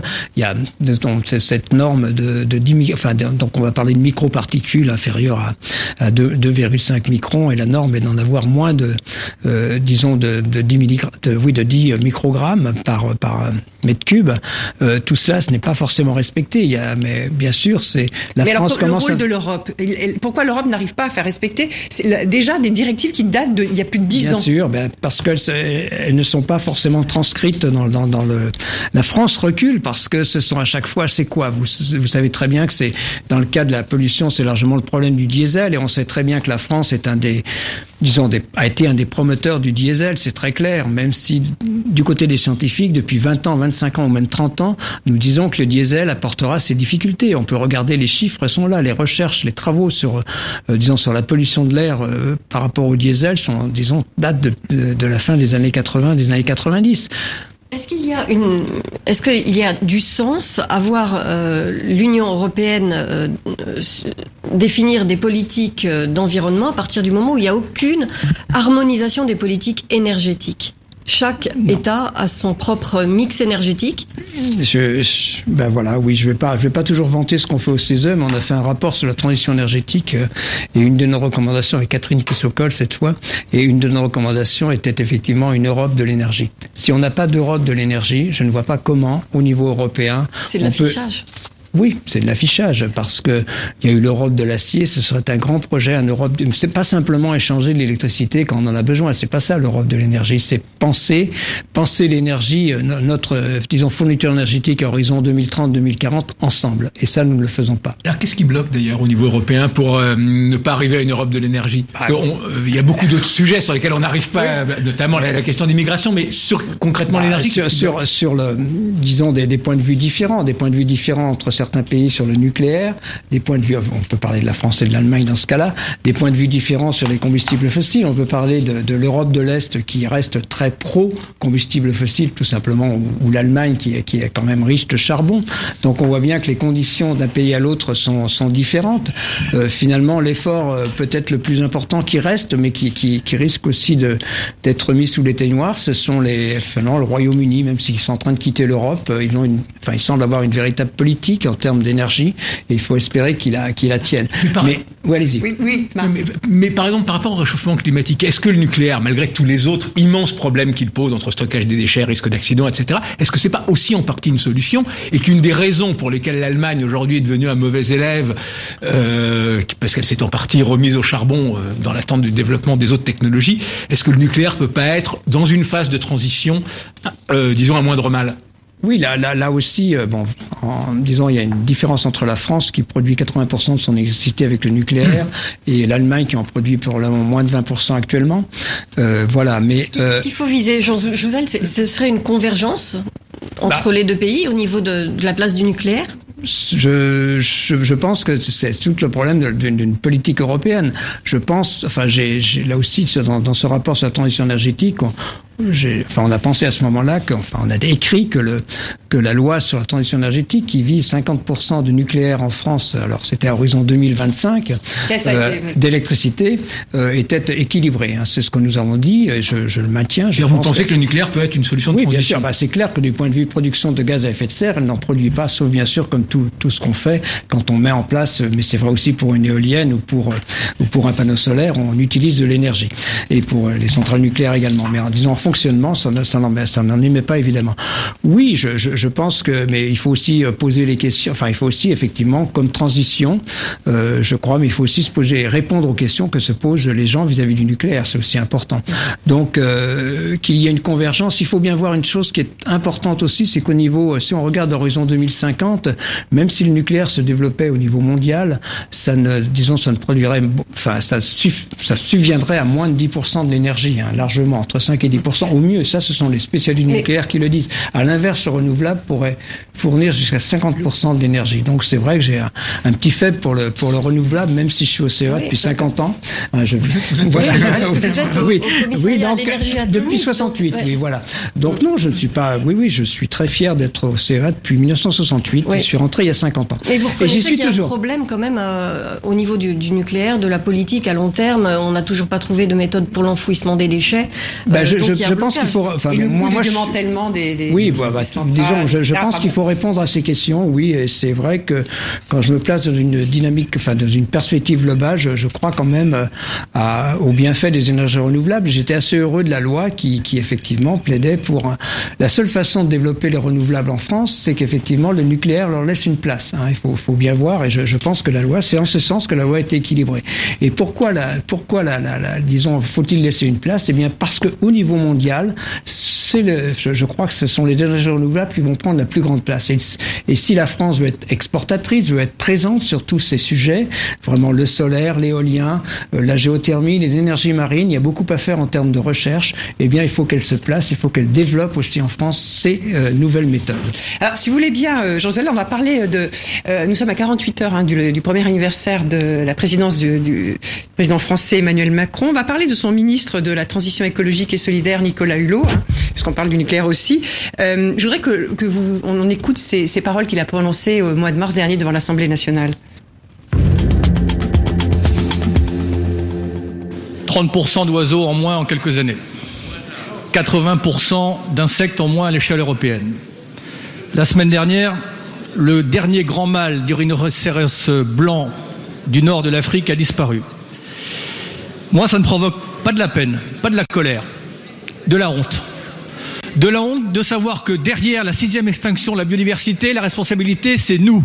il y a donc cette norme de, de dix, enfin donc on va parler de microparticules inférieures à, à deux virgule cinq microns, et la norme est d'en avoir moins de, euh, disons de, de dix milligrammes, de, oui de dix microgrammes par par mètre cube. Euh, tout cela, ce n'est pas forcément respecté. Il y a, mais bien sûr, c'est la mais France alors, commence. Le rôle à... de l'Europe. Pourquoi l'Europe n'arrive pas à faire respecter c'est déjà des directives qui datent de il y a plus de dix bien ans. Bien sûr, ben parce qu'elles elles ne sont pas forcément transcrites dans dans dans le. La France recule parce que ce sont à chaque fois, c'est quoi vous vous savez très bien que c'est dans le cas de la pollution, c'est largement le problème du diesel, et on sait très bien que la France est un des disons, des, a été un des promoteurs du diesel, c'est très clair, même si du côté des scientifiques, depuis vingt ans, vingt-cinq ans ou même trente ans, nous disons que le diesel apportera ses difficultés. On peut regarder, les chiffres sont là, les recherches, les travaux sur, euh, disons, sur la pollution de l'air euh, par rapport au diesel sont, disons, datent de, de, de la fin des années quatre-vingts, des années quatre-vingt-dix. Est-ce qu'il y a une, est-ce qu'il y a du sens à voir euh, l'Union européenne euh, euh, définir des politiques d'environnement à partir du moment où il n'y a aucune harmonisation des politiques énergétiques ? Chaque non. État a son propre mix énergétique. Je, je, ben voilà, oui, je vais pas, je vais pas toujours vanter ce qu'on fait au C E S E, mais on a fait un rapport sur la transition énergétique euh, et une de nos recommandations avec Catherine Kissokol cette fois, et une de nos recommandations était effectivement une Europe de l'énergie. Si on n'a pas d'Europe de l'énergie, je ne vois pas comment, au niveau européen, c'est de l'affichage. Peut... Oui, c'est de l'affichage, parce que il y a eu l'Europe de l'acier, ce serait un grand projet, un Europe de... c'est pas simplement échanger de l'électricité quand on en a besoin, c'est pas ça l'Europe de l'énergie, c'est penser, penser l'énergie, notre, disons, fourniture énergétique à horizon deux mille trente deux mille quarante ensemble. Et ça, nous ne le faisons pas. Alors, qu'est-ce qui bloque d'ailleurs au niveau européen pour euh, ne pas arriver à une Europe de l'énergie? Il ah, euh, y a beaucoup d'autres sujets sur lesquels on n'arrive pas, oui. notamment la, la question d'immigration, mais sur, concrètement bah, l'énergie. Sur, sur, sur le, disons, des, des points de vue différents, des points de vue différents entre certains pays sur le nucléaire, des points de vue, on peut parler de la France et de l'Allemagne dans ce cas-là, des points de vue différents sur les combustibles fossiles. On peut parler de, de l'Europe de l'Est qui reste très pro-combustibles fossiles, tout simplement, ou, ou l'Allemagne qui est, qui est quand même riche de charbon. Donc on voit bien que les conditions d'un pays à l'autre sont, sont différentes. Euh, finalement, l'effort euh, peut-être le plus important qui reste, mais qui, qui, qui risque aussi de, d'être mis sous l'éteignoir, ce sont les, finalement, le Royaume-Uni, même s'ils sont en train de quitter l'Europe, euh, ils ont une, enfin, ils semblent avoir une véritable politique en termes d'énergie, et il faut espérer qu'il la, qu'il la tienne. Mais, par... mais oui, allez-y. Oui, oui. Mais, mais, mais par exemple, par rapport au réchauffement climatique, est-ce que le nucléaire, malgré tous les autres immenses problèmes qu'il pose entre stockage des déchets, risque d'accident, et cetera, est-ce que c'est pas aussi en partie une solution, et qu'une des raisons pour lesquelles l'Allemagne aujourd'hui est devenue un mauvais élève, euh, parce qu'elle s'est en partie remise au charbon euh, dans l'attente du développement des autres technologies, est-ce que le nucléaire peut pas être dans une phase de transition, euh, disons, un moindre mal? Oui, là, là, là aussi, euh, bon, en, disons, il y a une différence entre la France qui produit quatre-vingts pour cent de son électricité avec le nucléaire et l'Allemagne qui en produit pour le moment moins de vingt pour cent actuellement. Euh, voilà, mais ce, euh, ce qu'il faut viser, Jean Jouzel, ce serait une convergence entre bah, les deux pays au niveau de, de la place du nucléaire. Je, je, je pense que c'est tout le problème d'une, d'une politique européenne. Je pense, enfin, j'ai, j'ai là aussi dans, dans ce rapport sur la transition énergétique, on, j'ai, enfin, on a pensé à ce moment-là qu'enfin, on a écrit que le que la loi sur la transition énergétique qui vise cinquante pour cent de nucléaire en France, alors c'était à horizon deux mille vingt-cinq, euh, d'électricité, euh, était équilibrée. Hein. C'est ce que nous avons dit, et je, je le maintiens. Je vous pensez que... que le nucléaire peut être une solution de oui, transition? Oui, bien sûr. Bah, c'est clair que du point de vue production de gaz à effet de serre, elle n'en produit pas, sauf bien sûr comme tout tout ce qu'on fait quand on met en place, mais c'est vrai aussi pour une éolienne ou pour ou pour un panneau solaire, on utilise de l'énergie, et pour les centrales nucléaires également. Mais en disant en fonctionnement, ça, ça n'en ça n'en émet pas évidemment. Oui, je, je je pense que, mais il faut aussi poser les questions. Enfin, il faut aussi effectivement comme transition, euh, je crois, mais il faut aussi se poser, répondre aux questions que se posent les gens vis-à-vis du nucléaire. C'est aussi important. Donc euh, qu'il y ait une convergence. Il faut bien voir une chose qui est importante aussi, c'est qu'au niveau, si on regarde l'horizon deux mille cinquante, même si le nucléaire se développait au niveau mondial, ça ne, disons, ça ne produirait, enfin, ça, suff, ça subviendrait à moins de dix pour cent de l'énergie, hein, largement, entre cinq et dix pour cent au mieux. Ça, ce sont les spécialistes du nucléaire qui le disent. À l'inverse, le renouvelable pourrait fournir jusqu'à cinquante pour cent de l'énergie. Donc, c'est vrai que j'ai un, un petit faible pour le, pour le renouvelable, même si je suis au C E A oui, depuis cinquante ans. Hein, je, voilà. Vous êtes au, oui, au oui, donc, depuis soixante-huit, ouais. Oui, voilà. Donc, non, je ne suis pas, oui, oui, je suis très fier d'être au C E A depuis mille neuf cent soixante-huit. Oui. Je suis rentré il y a cinquante ans. Mais vous reconnaissez qu'il y a toujours un problème quand même euh, au niveau du, du nucléaire, de la politique à long terme. On n'a toujours pas trouvé de méthode pour l'enfouissement des déchets. Bah, euh, je, je, y a je blocage. pense qu'il faut, enfin, et le moi, coût moi, du je... démantèlement des, des oui, bah, bah, disons, je, je pense qu'il faut répondre à ces questions. Oui, et c'est vrai que quand je me place dans une dynamique, enfin dans une perspective globale, je, je crois quand même à, au bienfait des énergies renouvelables. J'étais assez heureux de la loi qui, qui effectivement plaidait pour un... la seule façon de développer les renouvelables en France, c'est qu'effectivement le nucléaire leur laisse une place. Hein. Il faut, faut bien voir, et je, je pense que la loi, c'est en ce sens que la loi a été équilibrée. Et pourquoi la, pourquoi la, la, la disons, faut-il laisser une place? Eh bien, parce que au niveau mondial, c'est le, je, je crois que ce sont les énergies renouvelables qui vont prendre la plus grande place. Et, et si la France veut être exportatrice, veut être présente sur tous ces sujets, vraiment le solaire, l'éolien, euh, la géothermie, les énergies marines, il y a beaucoup à faire en termes de recherche. Eh bien, il faut qu'elle se place, il faut qu'elle développe aussi en France ces euh, nouvelles méthodes. Alors, si vous voulez bien, euh, Jean-Zelle, on va parler de... Euh, nous sommes à quarante-huit heures hein, du, du premier anniversaire de la présidence du, du président français Emmanuel Macron. On va parler de son ministre de la Transition écologique et solidaire, Nicolas Hulot, hein, puisqu'on parle du nucléaire aussi. Euh, je voudrais que, que vous, on écoute ces, ces paroles qu'il a prononcées au mois de mars dernier devant l'Assemblée nationale. trente pour cent d'oiseaux en moins en quelques années. quatre-vingts pour cent d'insectes en moins à l'échelle européenne. La semaine dernière, le dernier grand mâle du rhinocéros blanc du nord de l'Afrique a disparu. Moi, ça ne provoque pas de la peine, pas de la colère, de la honte. De la honte de savoir que derrière la sixième extinction de la biodiversité, la responsabilité, c'est nous.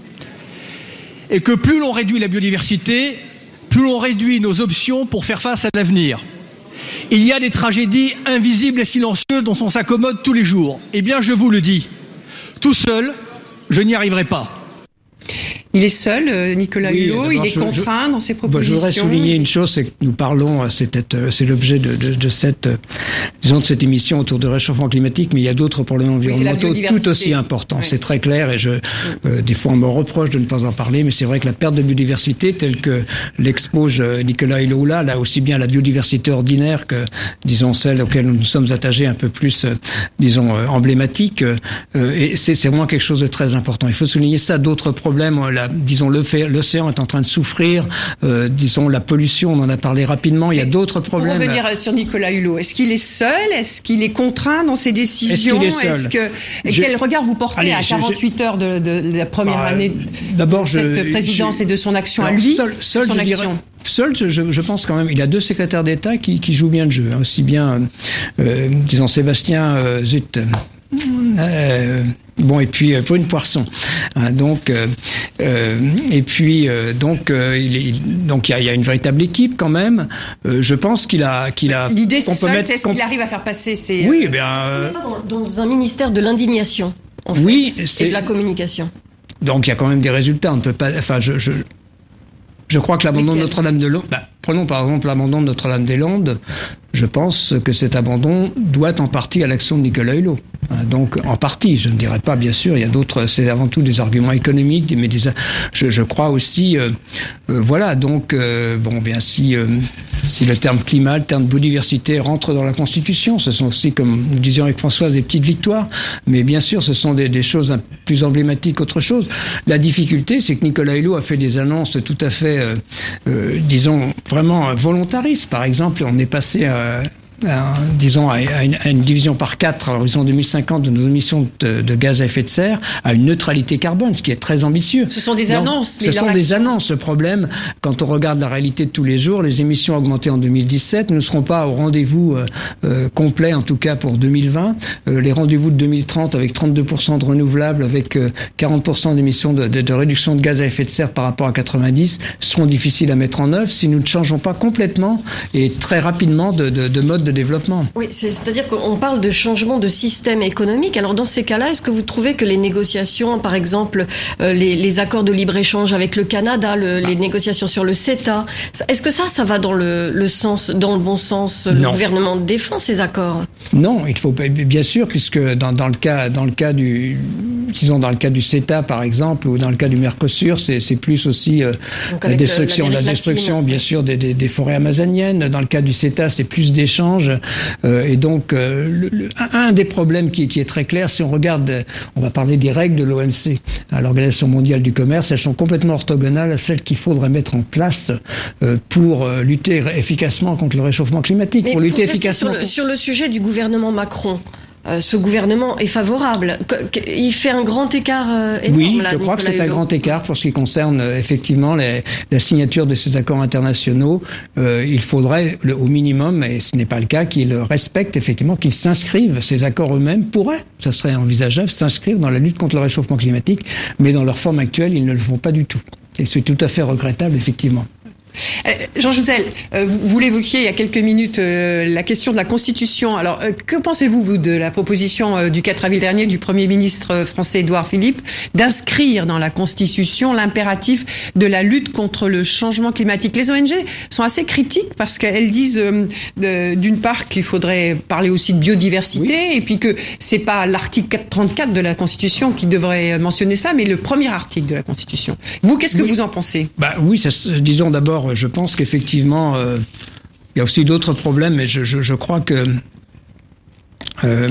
Et que plus l'on réduit la biodiversité, plus l'on réduit nos options pour faire face à l'avenir. Il y a des tragédies invisibles et silencieuses dont on s'accommode tous les jours. Eh bien, je vous le dis, tout seul, je n'y arriverai pas. Il est seul, Nicolas oui, Hulot, il est je, contraint je, dans ses propositions. Je voudrais souligner une chose, c'est que nous parlons, c'est, c'est l'objet de, de, de cette, disons, de cette émission autour du réchauffement climatique, mais il y a d'autres problèmes environnementaux oui, tout aussi importants. Oui. C'est très clair, et je, oui. euh, des fois on me reproche de ne pas en parler, mais c'est vrai que la perte de biodiversité, telle que l'expose Nicolas Hulot là, là aussi bien la biodiversité ordinaire que, disons, celle auquel nous nous sommes attachés un peu plus, euh, disons, euh, emblématique, euh, et c'est, c'est vraiment quelque chose de très important. Il faut souligner ça. D'autres problèmes, la, disons, le fait, l'océan est en train de souffrir, euh, disons, la pollution, on en a parlé rapidement, il y a d'autres problèmes. Pour revenir sur Nicolas Hulot, est-ce qu'il est seul? Est-ce qu'il est contraint dans ses décisions? Est-ce qu'il est seul? Est-ce que, je... Quel regard vous portez Allez, à quarante-huit je... heures de, de, de la première ah, année d'abord, de cette je, présidence je... et de son action Alors, à lui seul, seul, son je action. Dirais... Seul, je, je pense quand même, il a deux secrétaires d'État qui, qui jouent bien le jeu, hein, aussi bien, euh, disons, Sébastien euh, Zut, euh, bon, et puis euh, Brune Poirson, hein, donc euh, euh, et puis euh, donc euh, il, il donc il y a, il y a une véritable équipe quand même. Euh, je pense qu'il a qu'il a. L'idée c'est seul, c'est est-ce qu'il arrive à faire passer ses. Oui, euh, bien. Euh... Pas dans, dans un ministère de l'indignation, en fait, oui, c'est... et de la communication. Donc il y a quand même des résultats. On ne peut pas. Enfin, je je je crois que l'abandon de Notre-Dame-de-Landes. Bah, prenons par exemple l'abandon de Notre-Dame-des-Landes. Je pense que cet abandon doit en partie à l'action de Nicolas Hulot. Donc, en partie, je ne dirais pas, bien sûr, il y a d'autres, c'est avant tout des arguments économiques, mais des, je, je crois aussi, euh, euh, voilà, donc, euh, bon, bien, si, euh, si le terme climat, le terme biodiversité rentre dans la Constitution, ce sont aussi, comme nous disions avec Françoise, des petites victoires, mais bien sûr, ce sont des, des choses plus emblématiques qu'autre chose. La difficulté, c'est que Nicolas Hulot a fait des annonces tout à fait, euh, euh, disons, vraiment volontaristes. Par exemple, on est passé à Euh, à, disons à une, à une division par quatre à l'horizon deux mille cinquante de nos émissions de, de gaz à effet de serre, à une neutralité carbone, ce qui est très ambitieux. Ce sont des Donc, annonces. Ce sont des annonces. Le problème, quand on regarde la réalité de tous les jours, les émissions ont augmenté en deux mille dix-sept, nous ne serons pas au rendez-vous euh, euh, complet, en tout cas pour deux mille vingt. Euh, les rendez-vous de deux mille trente avec trente-deux pour cent de renouvelables, avec euh, quarante pour cent d'émissions de, de, de réduction de gaz à effet de serre par rapport à quatre-vingt-dix, seront difficiles à mettre en œuvre si nous ne changeons pas complètement et très rapidement de, de, de mode de développement. Oui, c'est, c'est-à-dire qu'on parle de changement de système économique. Alors dans ces cas-là, est-ce que vous trouvez que les négociations, par exemple, euh, les, les accords de libre-échange avec le Canada, le, les négociations sur le CETA, est-ce que ça, ça va dans le, le sens, dans le bon sens? Le non. gouvernement défend ces accords? Non, il faut bien sûr, puisque dans, dans le cas, dans le cas du, disons dans le cas du CETA par exemple, ou dans le cas du Mercosur, c'est, c'est plus aussi euh, la destruction, la destruction, bien sûr, des, des, des forêts amazoniennes. Dans le cas du CETA, c'est plus d'échanges. change. Euh, et donc, euh, le, le, un des problèmes qui, qui est très clair, si on regarde, on va parler des règles de l'O M C, à l'Organisation mondiale du commerce, elles sont complètement orthogonales à celles qu'il faudrait mettre en place euh, pour euh, lutter efficacement contre le réchauffement climatique. Mais pour lutter pour efficacement sur le, sur le sujet du gouvernement Macron. Euh, ce gouvernement est favorable. Il fait un grand écart euh, énorme. Oui, là, je crois Nicolas que c'est Hulot. un grand écart pour ce qui concerne euh, effectivement les, la signature de ces accords internationaux. Euh, il faudrait, le, au minimum, et ce n'est pas le cas, qu'ils respectent effectivement, qu'ils s'inscrivent, ces accords eux-mêmes pourraient, ça serait envisageable, s'inscrire dans la lutte contre le réchauffement climatique, mais dans leur forme actuelle, ils ne le font pas du tout. Et c'est tout à fait regrettable, effectivement. Euh, Jean Jouzel, euh, vous, vous l'évoquiez il y a quelques minutes, euh, la question de la Constitution. Alors, euh, que pensez-vous, vous, de la proposition euh, du quatre avril dernier du Premier ministre euh, français Édouard Philippe d'inscrire dans la Constitution l'impératif de la lutte contre le changement climatique? Les O N G sont assez critiques parce qu'elles disent, euh, de, d'une part, qu'il faudrait parler aussi de biodiversité, oui. Et puis que c'est pas l'article quatre cent trente-quatre de la Constitution qui devrait mentionner cela, mais le premier article de la Constitution. Vous, qu'est-ce que oui. vous en pensez? Bah oui, ça, disons d'abord, je pense qu'effectivement, euh, il y a aussi d'autres problèmes, mais je, je, je crois que, euh,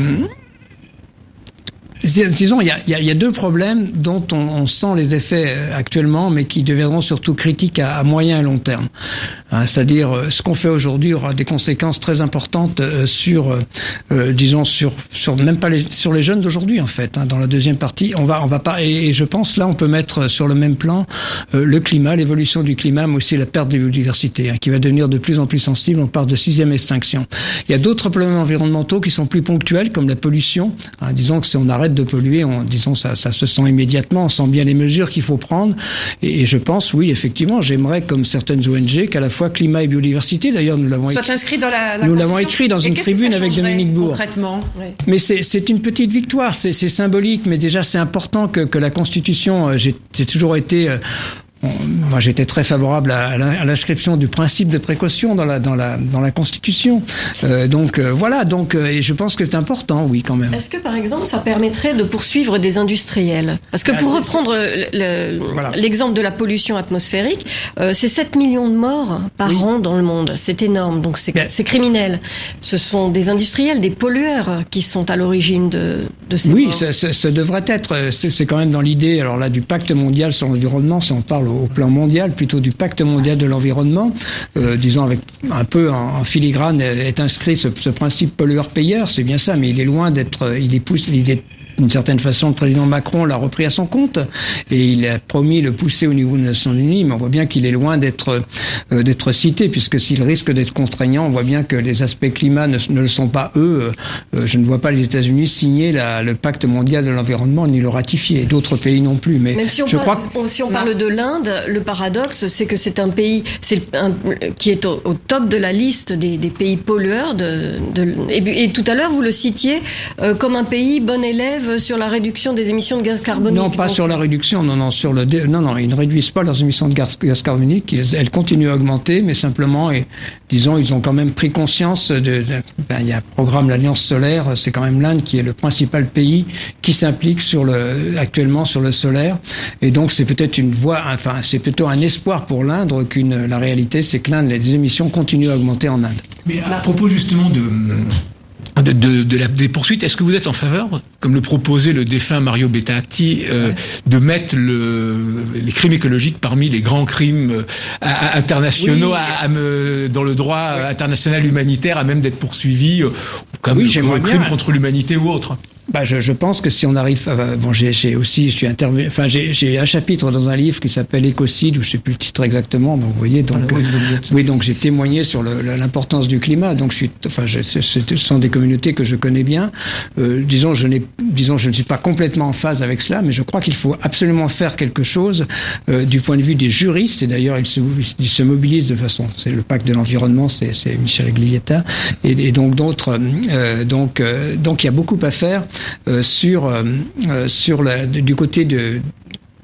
disons, il y a, il y a deux problèmes dont on, on sent les effets actuellement, mais qui deviendront surtout critiques à, à moyen et long terme. Hein, c'est-à-dire, ce qu'on fait aujourd'hui aura des conséquences très importantes euh, sur, euh, disons, sur, sur même pas les, sur les jeunes d'aujourd'hui en fait. Hein, dans la deuxième partie, on va, on va pas. Et, et je pense là, on peut mettre sur le même plan euh, le climat, l'évolution du climat, mais aussi la perte de biodiversité, hein, qui va devenir de plus en plus sensible. On parle de sixième extinction. Il y a d'autres problèmes environnementaux qui sont plus ponctuels, comme la pollution. Hein, disons que si on arrête de polluer, on, disons ça, ça se sent immédiatement. On sent bien les mesures qu'il faut prendre. Et, et je pense, oui, effectivement, j'aimerais, comme certaines O N G, qu'à la fois climat et biodiversité. D'ailleurs, nous l'avons écrit. inscrit dans la, la nous l'avons écrit dans une tribune avec Dominique Bourg. Concrètement, oui. Mais c'est, c'est une petite victoire. C'est, c'est symbolique, mais déjà c'est important que, que la Constitution. J'ai, j'ai toujours été. Euh, Moi, j'étais très favorable à, à l'inscription du principe de précaution dans la dans la dans la Constitution. Euh, donc euh, voilà. Donc, euh, et je pense que c'est important, oui, quand même. Est-ce que, par exemple, ça permettrait de poursuivre des industriels? Parce que ah, pour reprendre le, le, voilà. l'exemple de la pollution atmosphérique, euh, c'est sept millions de morts par oui. an dans le monde. C'est énorme. Donc c'est, c'est criminel. Ce sont des industriels, des pollueurs qui sont à l'origine de de ces oui, morts. Oui, ça, ça, ça devrait être. C'est, c'est quand même dans l'idée. Alors là, du pacte mondial sur l'environnement, si on parle au plan mondial, plutôt du pacte mondial de l'environnement, euh, disons avec un peu en, en filigrane est inscrit ce, ce principe pollueur-payeur, c'est bien ça, mais il est loin d'être, il est pousse, il est d'une certaine façon, le président Macron l'a repris à son compte et il a promis le pousser au niveau des Nations Unies, mais on voit bien qu'il est loin d'être euh, d'être cité, puisque s'il risque d'être contraignant, on voit bien que les aspects climat ne, ne le sont pas eux. Euh, je ne vois pas les États-Unis signer la, le pacte mondial de l'environnement ni le ratifier, d'autres pays non plus. Mais Même si on je parle, crois que... si on parle de l'Inde, le paradoxe, c'est que c'est un pays, c'est un, qui est au, au top de la liste des, des pays pollueurs. De, de et, et tout à l'heure, vous le citiez euh, comme un pays bon élève sur la réduction des émissions de gaz carbonique. Non, pas donc... sur la réduction, non, non, sur le, dé... non, non, ils ne réduisent pas leurs émissions de gaz, gaz carbonique, ils, elles continuent à augmenter, mais simplement, et disons, ils ont quand même pris conscience de, de ben, il y a un programme l'Alliance solaire, c'est quand même l'Inde qui est le principal pays qui s'implique sur le, actuellement sur le solaire, et donc c'est peut-être une voie, enfin, c'est plutôt un espoir pour l'Inde qu'une, la réalité, c'est que l'Inde, les émissions continuent à augmenter en Inde. Mais à propos justement de, De, de, de la, des poursuites, est-ce que vous êtes en faveur, comme le proposait le défunt Mario Bettati, euh, ouais. de mettre le, les crimes écologiques parmi les grands crimes à, à, internationaux oui. à, à me, dans le droit ouais. international humanitaire, à même d'être poursuivis, euh, comme oui, le crime contre l'humanité ou autre? Bah, je, je pense que si on arrive, à, bon, j'ai, j'ai aussi, je suis intervenu, enfin, j'ai, j'ai un chapitre dans un livre qui s'appelle Écocide, ou je sais plus le titre exactement, mais vous voyez, donc, ah, oui, euh, oui, donc j'ai témoigné sur le, l'importance du climat, donc je suis, enfin, je, ce sont des communautés que je connais bien, euh, disons, je n'ai, disons, je ne suis pas complètement en phase avec cela, mais je crois qu'il faut absolument faire quelque chose, euh, du point de vue des juristes, et d'ailleurs, ils se, ils se mobilisent de façon, c'est le pacte de l'environnement, c'est, c'est Michel Aglietta, et, et donc d'autres, euh, donc, euh, donc il y a beaucoup à faire. Euh, sur euh, sur la, du côté de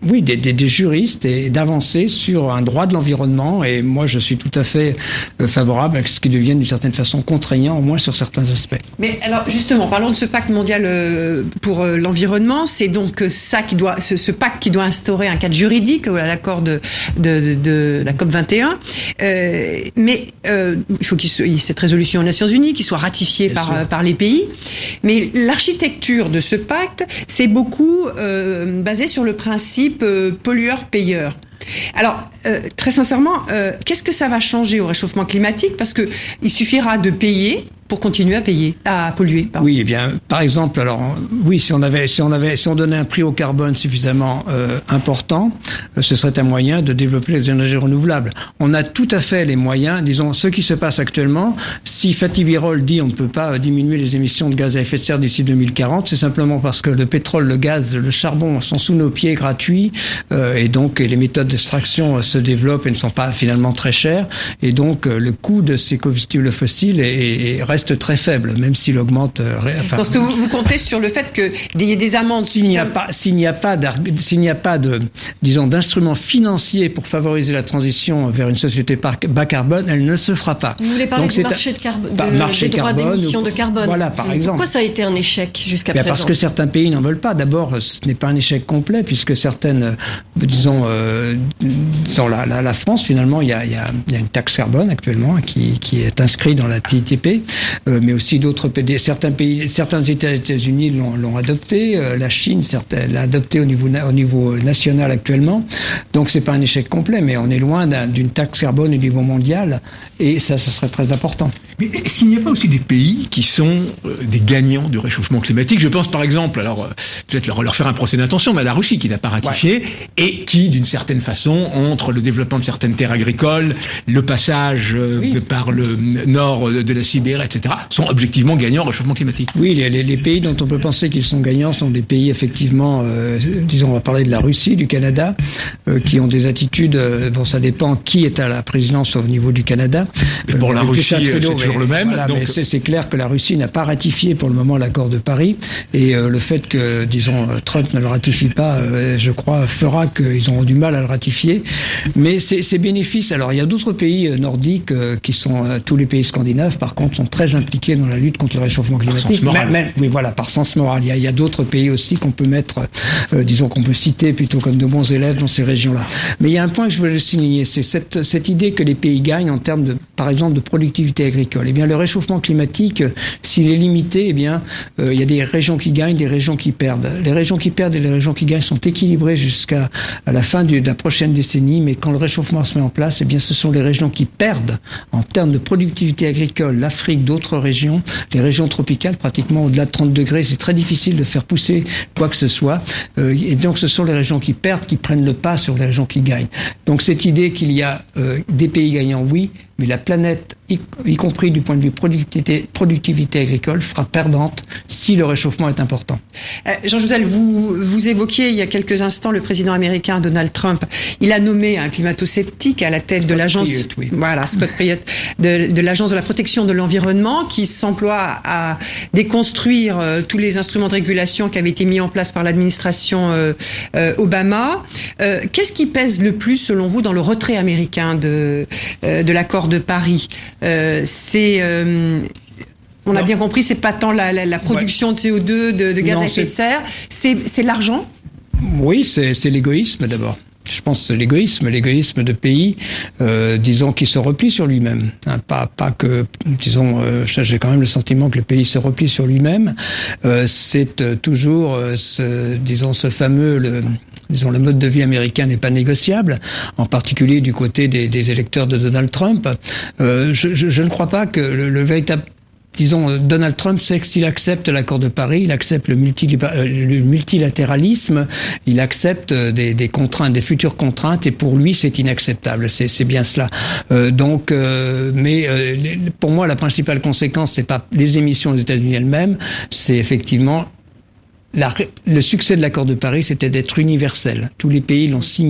oui, des, des, des juristes et d'avancer sur un droit de l'environnement. Et moi, je suis tout à fait favorable à ce qui devienne d'une certaine façon contraignant, au moins sur certains aspects. Mais alors, justement, parlons de ce pacte mondial pour l'environnement. C'est donc ça qui doit, ce, ce pacte qui doit instaurer un cadre juridique à l'accord de, de, de, de la COP vingt et un. Euh, mais euh, il faut qu'il y ait cette résolution aux Nations Unies qui soit ratifiée par, par les pays. Mais l'architecture de ce pacte, c'est beaucoup euh, basé sur le principe euh, pollueur-payeur. Alors, euh, très sincèrement, euh, qu'est-ce que ça va changer au réchauffement climatique ? Parce que il suffira de payer pour continuer à payer, à polluer. Pardon. Oui, eh bien, par exemple, alors, oui, si on avait, si on avait, si on donnait un prix au carbone suffisamment euh, important, euh, ce serait un moyen de développer les énergies renouvelables. On a tout à fait les moyens, disons, ce qui se passe actuellement. Si Fatih Birol dit on ne peut pas diminuer les émissions de gaz à effet de serre d'ici deux mille quarante, c'est simplement parce que le pétrole, le gaz, le charbon sont sous nos pieds gratuits, euh, et donc les méthodes d'extraction se développent et ne sont pas finalement très chères, et donc le coût de ces combustibles fossiles est, est, reste très faible, même s'il augmente. Enfin, parce que vous, vous comptez sur le fait que il y ait des amendes. S'il n'y a pas, s'il n'y a pas, s'il n'y a pas de, disons, d'instruments financiers pour favoriser la transition vers une société bas carbone, elle ne se fera pas. Vous voulez parler Donc, du marché de carbone, de, marché des droits d'émission de carbone. Voilà, par exemple. Pourquoi ça a été un échec jusqu'à Bien présent ? Parce que certains pays n'en veulent pas. D'abord, ce n'est pas un échec complet puisque certaines, disons, euh, disons la, la, la France finalement, il y a, il y a, il y a une taxe carbone actuellement qui, qui est inscrite dans la T I T P. Euh, mais aussi d'autres pays, certains pays, certains États-Unis l'ont, l'ont adopté, euh, la Chine certains, l'a adopté au niveau, au niveau national actuellement. Donc c'est pas un échec complet, mais on est loin d'un, d'une taxe carbone au niveau mondial, et ça, ça serait très important. Mais est-ce qu'il n'y a pas aussi des pays qui sont euh, des gagnants du réchauffement climatique ? Je pense par exemple, alors euh, peut-être leur, leur faire un procès d'intention, mais à la Russie qui n'a pas ratifié, ouais. et qui d'une certaine façon, entre le développement de certaines terres agricoles, le passage euh, oui. par le nord de la Sibérie, et cetera, sont objectivement gagnants au réchauffement climatique. Oui, les, les, les pays dont on peut penser qu'ils sont gagnants sont des pays effectivement, euh, disons, on va parler de la Russie, du Canada, euh, qui ont des attitudes, euh, bon ça dépend qui est à la présidence au niveau du Canada. Et pour euh, la Russie, Trudeau, c'est toujours le même. Voilà, donc... mais c'est, c'est clair que la Russie n'a pas ratifié pour le moment l'accord de Paris, et euh, le fait que, disons, Trump ne le ratifie pas, euh, je crois, fera qu'ils auront du mal à le ratifier. Mais c'est, c'est bénéfice. Alors il y a d'autres pays euh, nordiques euh, qui sont, euh, tous les pays scandinaves par contre, sont très impliqués dans la lutte contre le réchauffement climatique. Par sens moral. Mais, mais, oui, voilà, par sens moral. Il y a, il y a d'autres pays aussi qu'on peut mettre, euh, disons qu'on peut citer plutôt comme de bons élèves dans ces régions-là. Mais il y a un point que je voulais souligner, c'est cette, cette idée que les pays gagnent en termes de, par exemple, de productivité agricole. Eh bien, le réchauffement climatique, s'il est limité, eh bien, euh, il y a des régions qui gagnent, des régions qui perdent. Les régions qui perdent et les régions qui gagnent sont équilibrées jusqu'à à la fin du, de la prochaine décennie. Mais quand le réchauffement se met en place, eh bien, ce sont les régions qui perdent en termes de productivité agricole. L'Afrique, d'autres régions, les régions tropicales, pratiquement au-delà de trente degrés, c'est très difficile de faire pousser quoi que ce soit. Euh, et donc, ce sont les régions qui perdent qui prennent le pas sur les régions qui gagnent. Donc, cette idée qu'il y a euh, des pays gagnants, oui, mais la planète, y, y compris du point de vue productivité, productivité agricole, sera perdante si le réchauffement est important. Euh, Jean Jouzel, vous, vous évoquiez il y a quelques instants le président américain Donald Trump. Il a nommé un climato-sceptique à la tête Scott de l'agence, Priot, oui. voilà, Scott Priot, de, de l'agence de la protection de l'environnement, qui s'emploie à déconstruire euh, tous les instruments de régulation qui avaient été mis en place par l'administration euh, euh, Obama. Euh, qu'est-ce qui pèse le plus, selon vous, dans le retrait américain de euh, de l'accord de Paris? euh, C'est euh, On a non. bien compris, c'est pas tant la, la, la production ouais. de C O deux, de, de gaz non, à effet de serre, c'est, c'est l'argent. Oui, c'est, c'est l'égoïsme d'abord. Je pense que c'est l'égoïsme, l'égoïsme de pays, euh, disons, qui se replie sur lui-même. Hein, pas, pas que, disons, euh, j'ai quand même le sentiment que le pays se replie sur lui-même. Euh, c'est euh, toujours, euh, ce, disons, ce fameux, le, disons, le mode de vie américain n'est pas négociable, en particulier du côté des, des électeurs de Donald Trump. Euh, je, je, je ne crois pas que le, le véritable Disons, Donald Trump sait que s'il accepte l'accord de Paris, il accepte le, multi, le multilatéralisme, il accepte des, des contraintes, des futures contraintes, et pour lui, c'est inacceptable. C'est, c'est bien cela. Euh, donc, euh, mais euh, pour moi, la principale conséquence, c'est pas les émissions aux États-Unis elles-mêmes, c'est effectivement La, le succès de l'accord de Paris, c'était d'être universel. Tous les pays l'ont signé.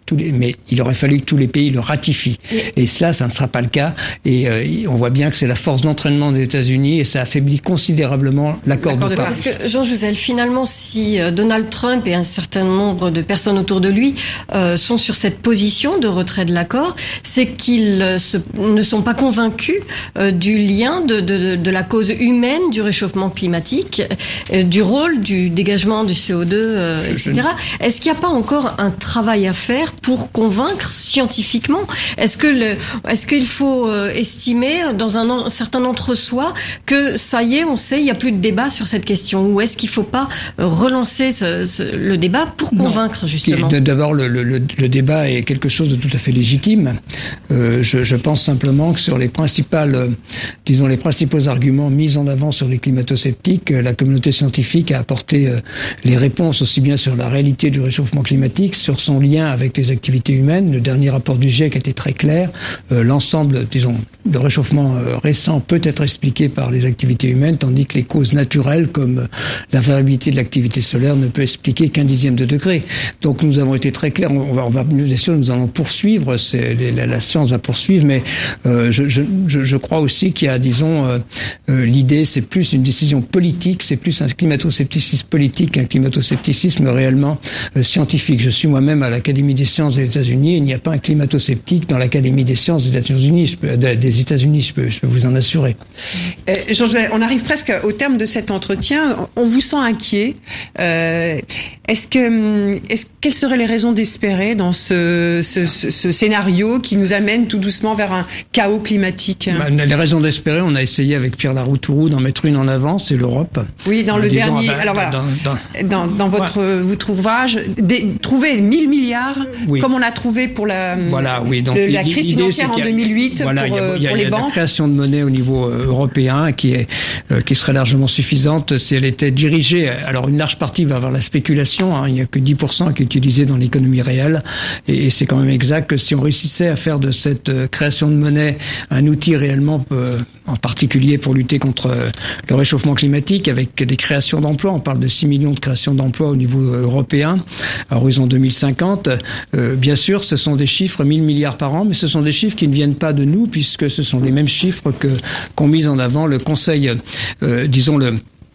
tous les, mais il aurait fallu que tous les pays le ratifient. Et, et cela, ça ne sera pas le cas. Et euh, on voit bien que c'est la force d'entraînement des États-Unis et ça affaiblit considérablement l'accord, l'accord de, de Paris. Parce que Jean Jouzel, finalement, si Donald Trump et un certain nombre de personnes autour de lui euh, sont sur cette position de retrait de l'accord, c'est qu'ils euh, se, ne sont pas convaincus euh, du lien de, de, de la cause humaine du réchauffement climatique, euh, du rôle du dégagement du C O deux, euh, je, et cetera. Je... Est-ce qu'il n'y a pas encore un travail à faire pour convaincre scientifiquement? Est-ce que le, est-ce qu'il faut euh, estimer dans un, un certain entre-soi que ça y est, on sait, il n'y a plus de débat sur cette question? Ou est-ce qu'il ne faut pas euh, relancer ce, ce, le débat pour convaincre, non. justement? D'abord, le, le, le débat est quelque chose de tout à fait légitime. Euh, je, je pense simplement que sur les principales, euh, disons les principaux arguments mis en avant sur les climato-sceptiques, euh, la communauté scientifique a apporté euh, les réponses aussi bien sur la réalité du réchauffement climatique, sur son lien avec les activités humaines. Le dernier rapport du GIEC était très clair. Euh, l'ensemble, disons, le réchauffement euh, récent peut être expliqué par les activités humaines, tandis que les causes naturelles, comme euh, l'invariabilité de l'activité solaire, ne peut expliquer qu'un dixième de degré. Donc nous avons été très clairs. On va, on va bien sûr, nous allons poursuivre. C'est, la, la science va poursuivre, mais euh, je, je, je crois aussi qu'il y a, disons, euh, euh, l'idée, c'est plus une décision politique, c'est plus un climato-scepticisme politique qu'un climato-scepticisme réellement euh, scientifique. Je suis moi-même à l'Académie des sciences des États-Unis. Il n'y a pas un climato-sceptique dans l'Académie des sciences des États-Unis. Je peux, des États-Unis, je peux, je peux vous en assurer. Euh, Jean Jouzel, on arrive presque au terme de cet entretien. On vous sent inquiet. Euh, est-ce que, est-ce, quelles seraient les raisons d'espérer dans ce, ce, ce, ce scénario qui nous amène tout doucement vers un chaos climatique? Bah, les raisons d'espérer, on a essayé avec Pierre Laroutourou d'en mettre une en avant, c'est l'Europe. Oui, dans le disant, dernier. Bah, alors voilà, dans, dans, dans, dans votre ouais. votre ouvrage, des, trouver mille milliards, oui. comme on a trouvé pour la, voilà, oui, donc, le, la crise financière en deux mille huit voilà, pour, y a, y a, pour les y a banques. La création de monnaie au niveau euh, européen qui est euh, qui serait largement suffisante si elle était dirigée. Alors une large partie va vers la spéculation. Hein, il n'y a que dix pour cent qui est utilisé dans l'économie réelle, et, et c'est quand même exact que si on réussissait à faire de cette euh, création de monnaie un outil réellement, euh, en particulier pour lutter contre euh, le réchauffement climatique, avec des créations d'emplois, on parle de six millions de créations d'emplois au niveau euh, européen, à horizon deux mille cinquante. Euh, bien sûr, ce sont des chiffres, mille milliards par an, mais ce sont des chiffres qui ne viennent pas de nous, puisque ce sont les mêmes chiffres que qu'ont mis en avant le Conseil, euh, disons le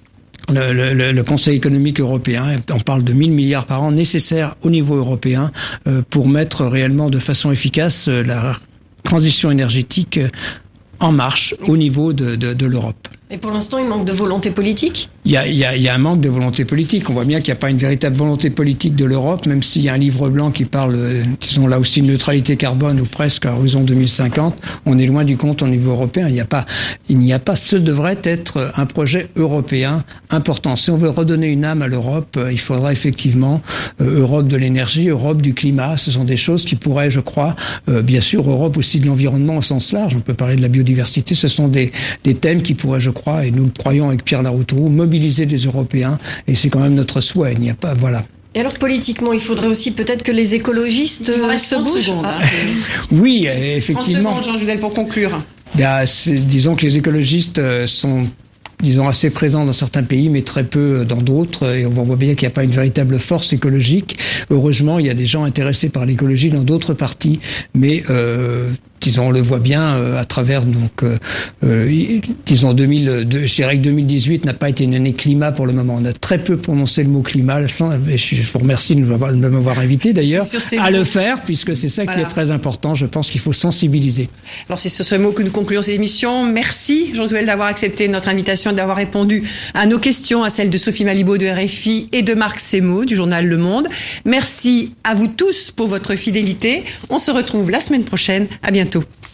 Le, le, le Conseil économique européen. On parle de mille milliards par an nécessaires au niveau européen euh, pour mettre réellement de façon efficace euh, la transition énergétique en marche au niveau de, de, de l'Europe. Et pour l'instant, il manque de volonté politique? Il y a, il y a, il y a un manque de volonté politique. On voit bien qu'il n'y a pas une véritable volonté politique de l'Europe, même s'il y a un livre blanc qui parle, disons là aussi, de neutralité carbone ou presque à horizon deux mille cinquante. On est loin du compte au niveau européen. Il n'y a pas, il n'y a pas, ce devrait être un projet européen important. Si on veut redonner une âme à l'Europe, il faudra effectivement euh, Europe de l'énergie, Europe du climat. Ce sont des choses qui pourraient, je crois, euh, bien sûr, Europe aussi de l'environnement au sens large. On peut parler de la biodiversité. Ce sont des, des thèmes qui pourraient, je crois, et nous le croyons avec Pierre Laroutourou, mobiliser les Européens, et c'est quand même notre souhait. Il n'y a pas, voilà. Et alors politiquement, il faudrait aussi peut-être que les écologistes se bougent. Secondes, hein, oui, effectivement. trente secondes, Jean Jouzel, pour conclure. Bien, disons que les écologistes sont, disons, assez présents dans certains pays, mais très peu dans d'autres. Et on voit bien qu'il n'y a pas une véritable force écologique. Heureusement, il y a des gens intéressés par l'écologie dans d'autres partis, mais euh, disons, on le voit bien euh, à travers, donc, euh, euh, disons, deux mille deux, je dirais que deux mille dix-huit n'a pas été une année climat pour le moment. On a très peu prononcé le mot climat. Je vous remercie de m'avoir invité d'ailleurs à le faire, puisque c'est ça voilà. qui est très important. Je pense qu'il faut sensibiliser. Alors c'est sur ce mot que nous concluons cette émission. Merci Jean Jouzel d'avoir accepté notre invitation, d'avoir répondu à nos questions, à celles de Sophie Malibaud de R F I et de Marc Semo du journal Le Monde. Merci à vous tous pour votre fidélité. On se retrouve la semaine prochaine. À bientôt.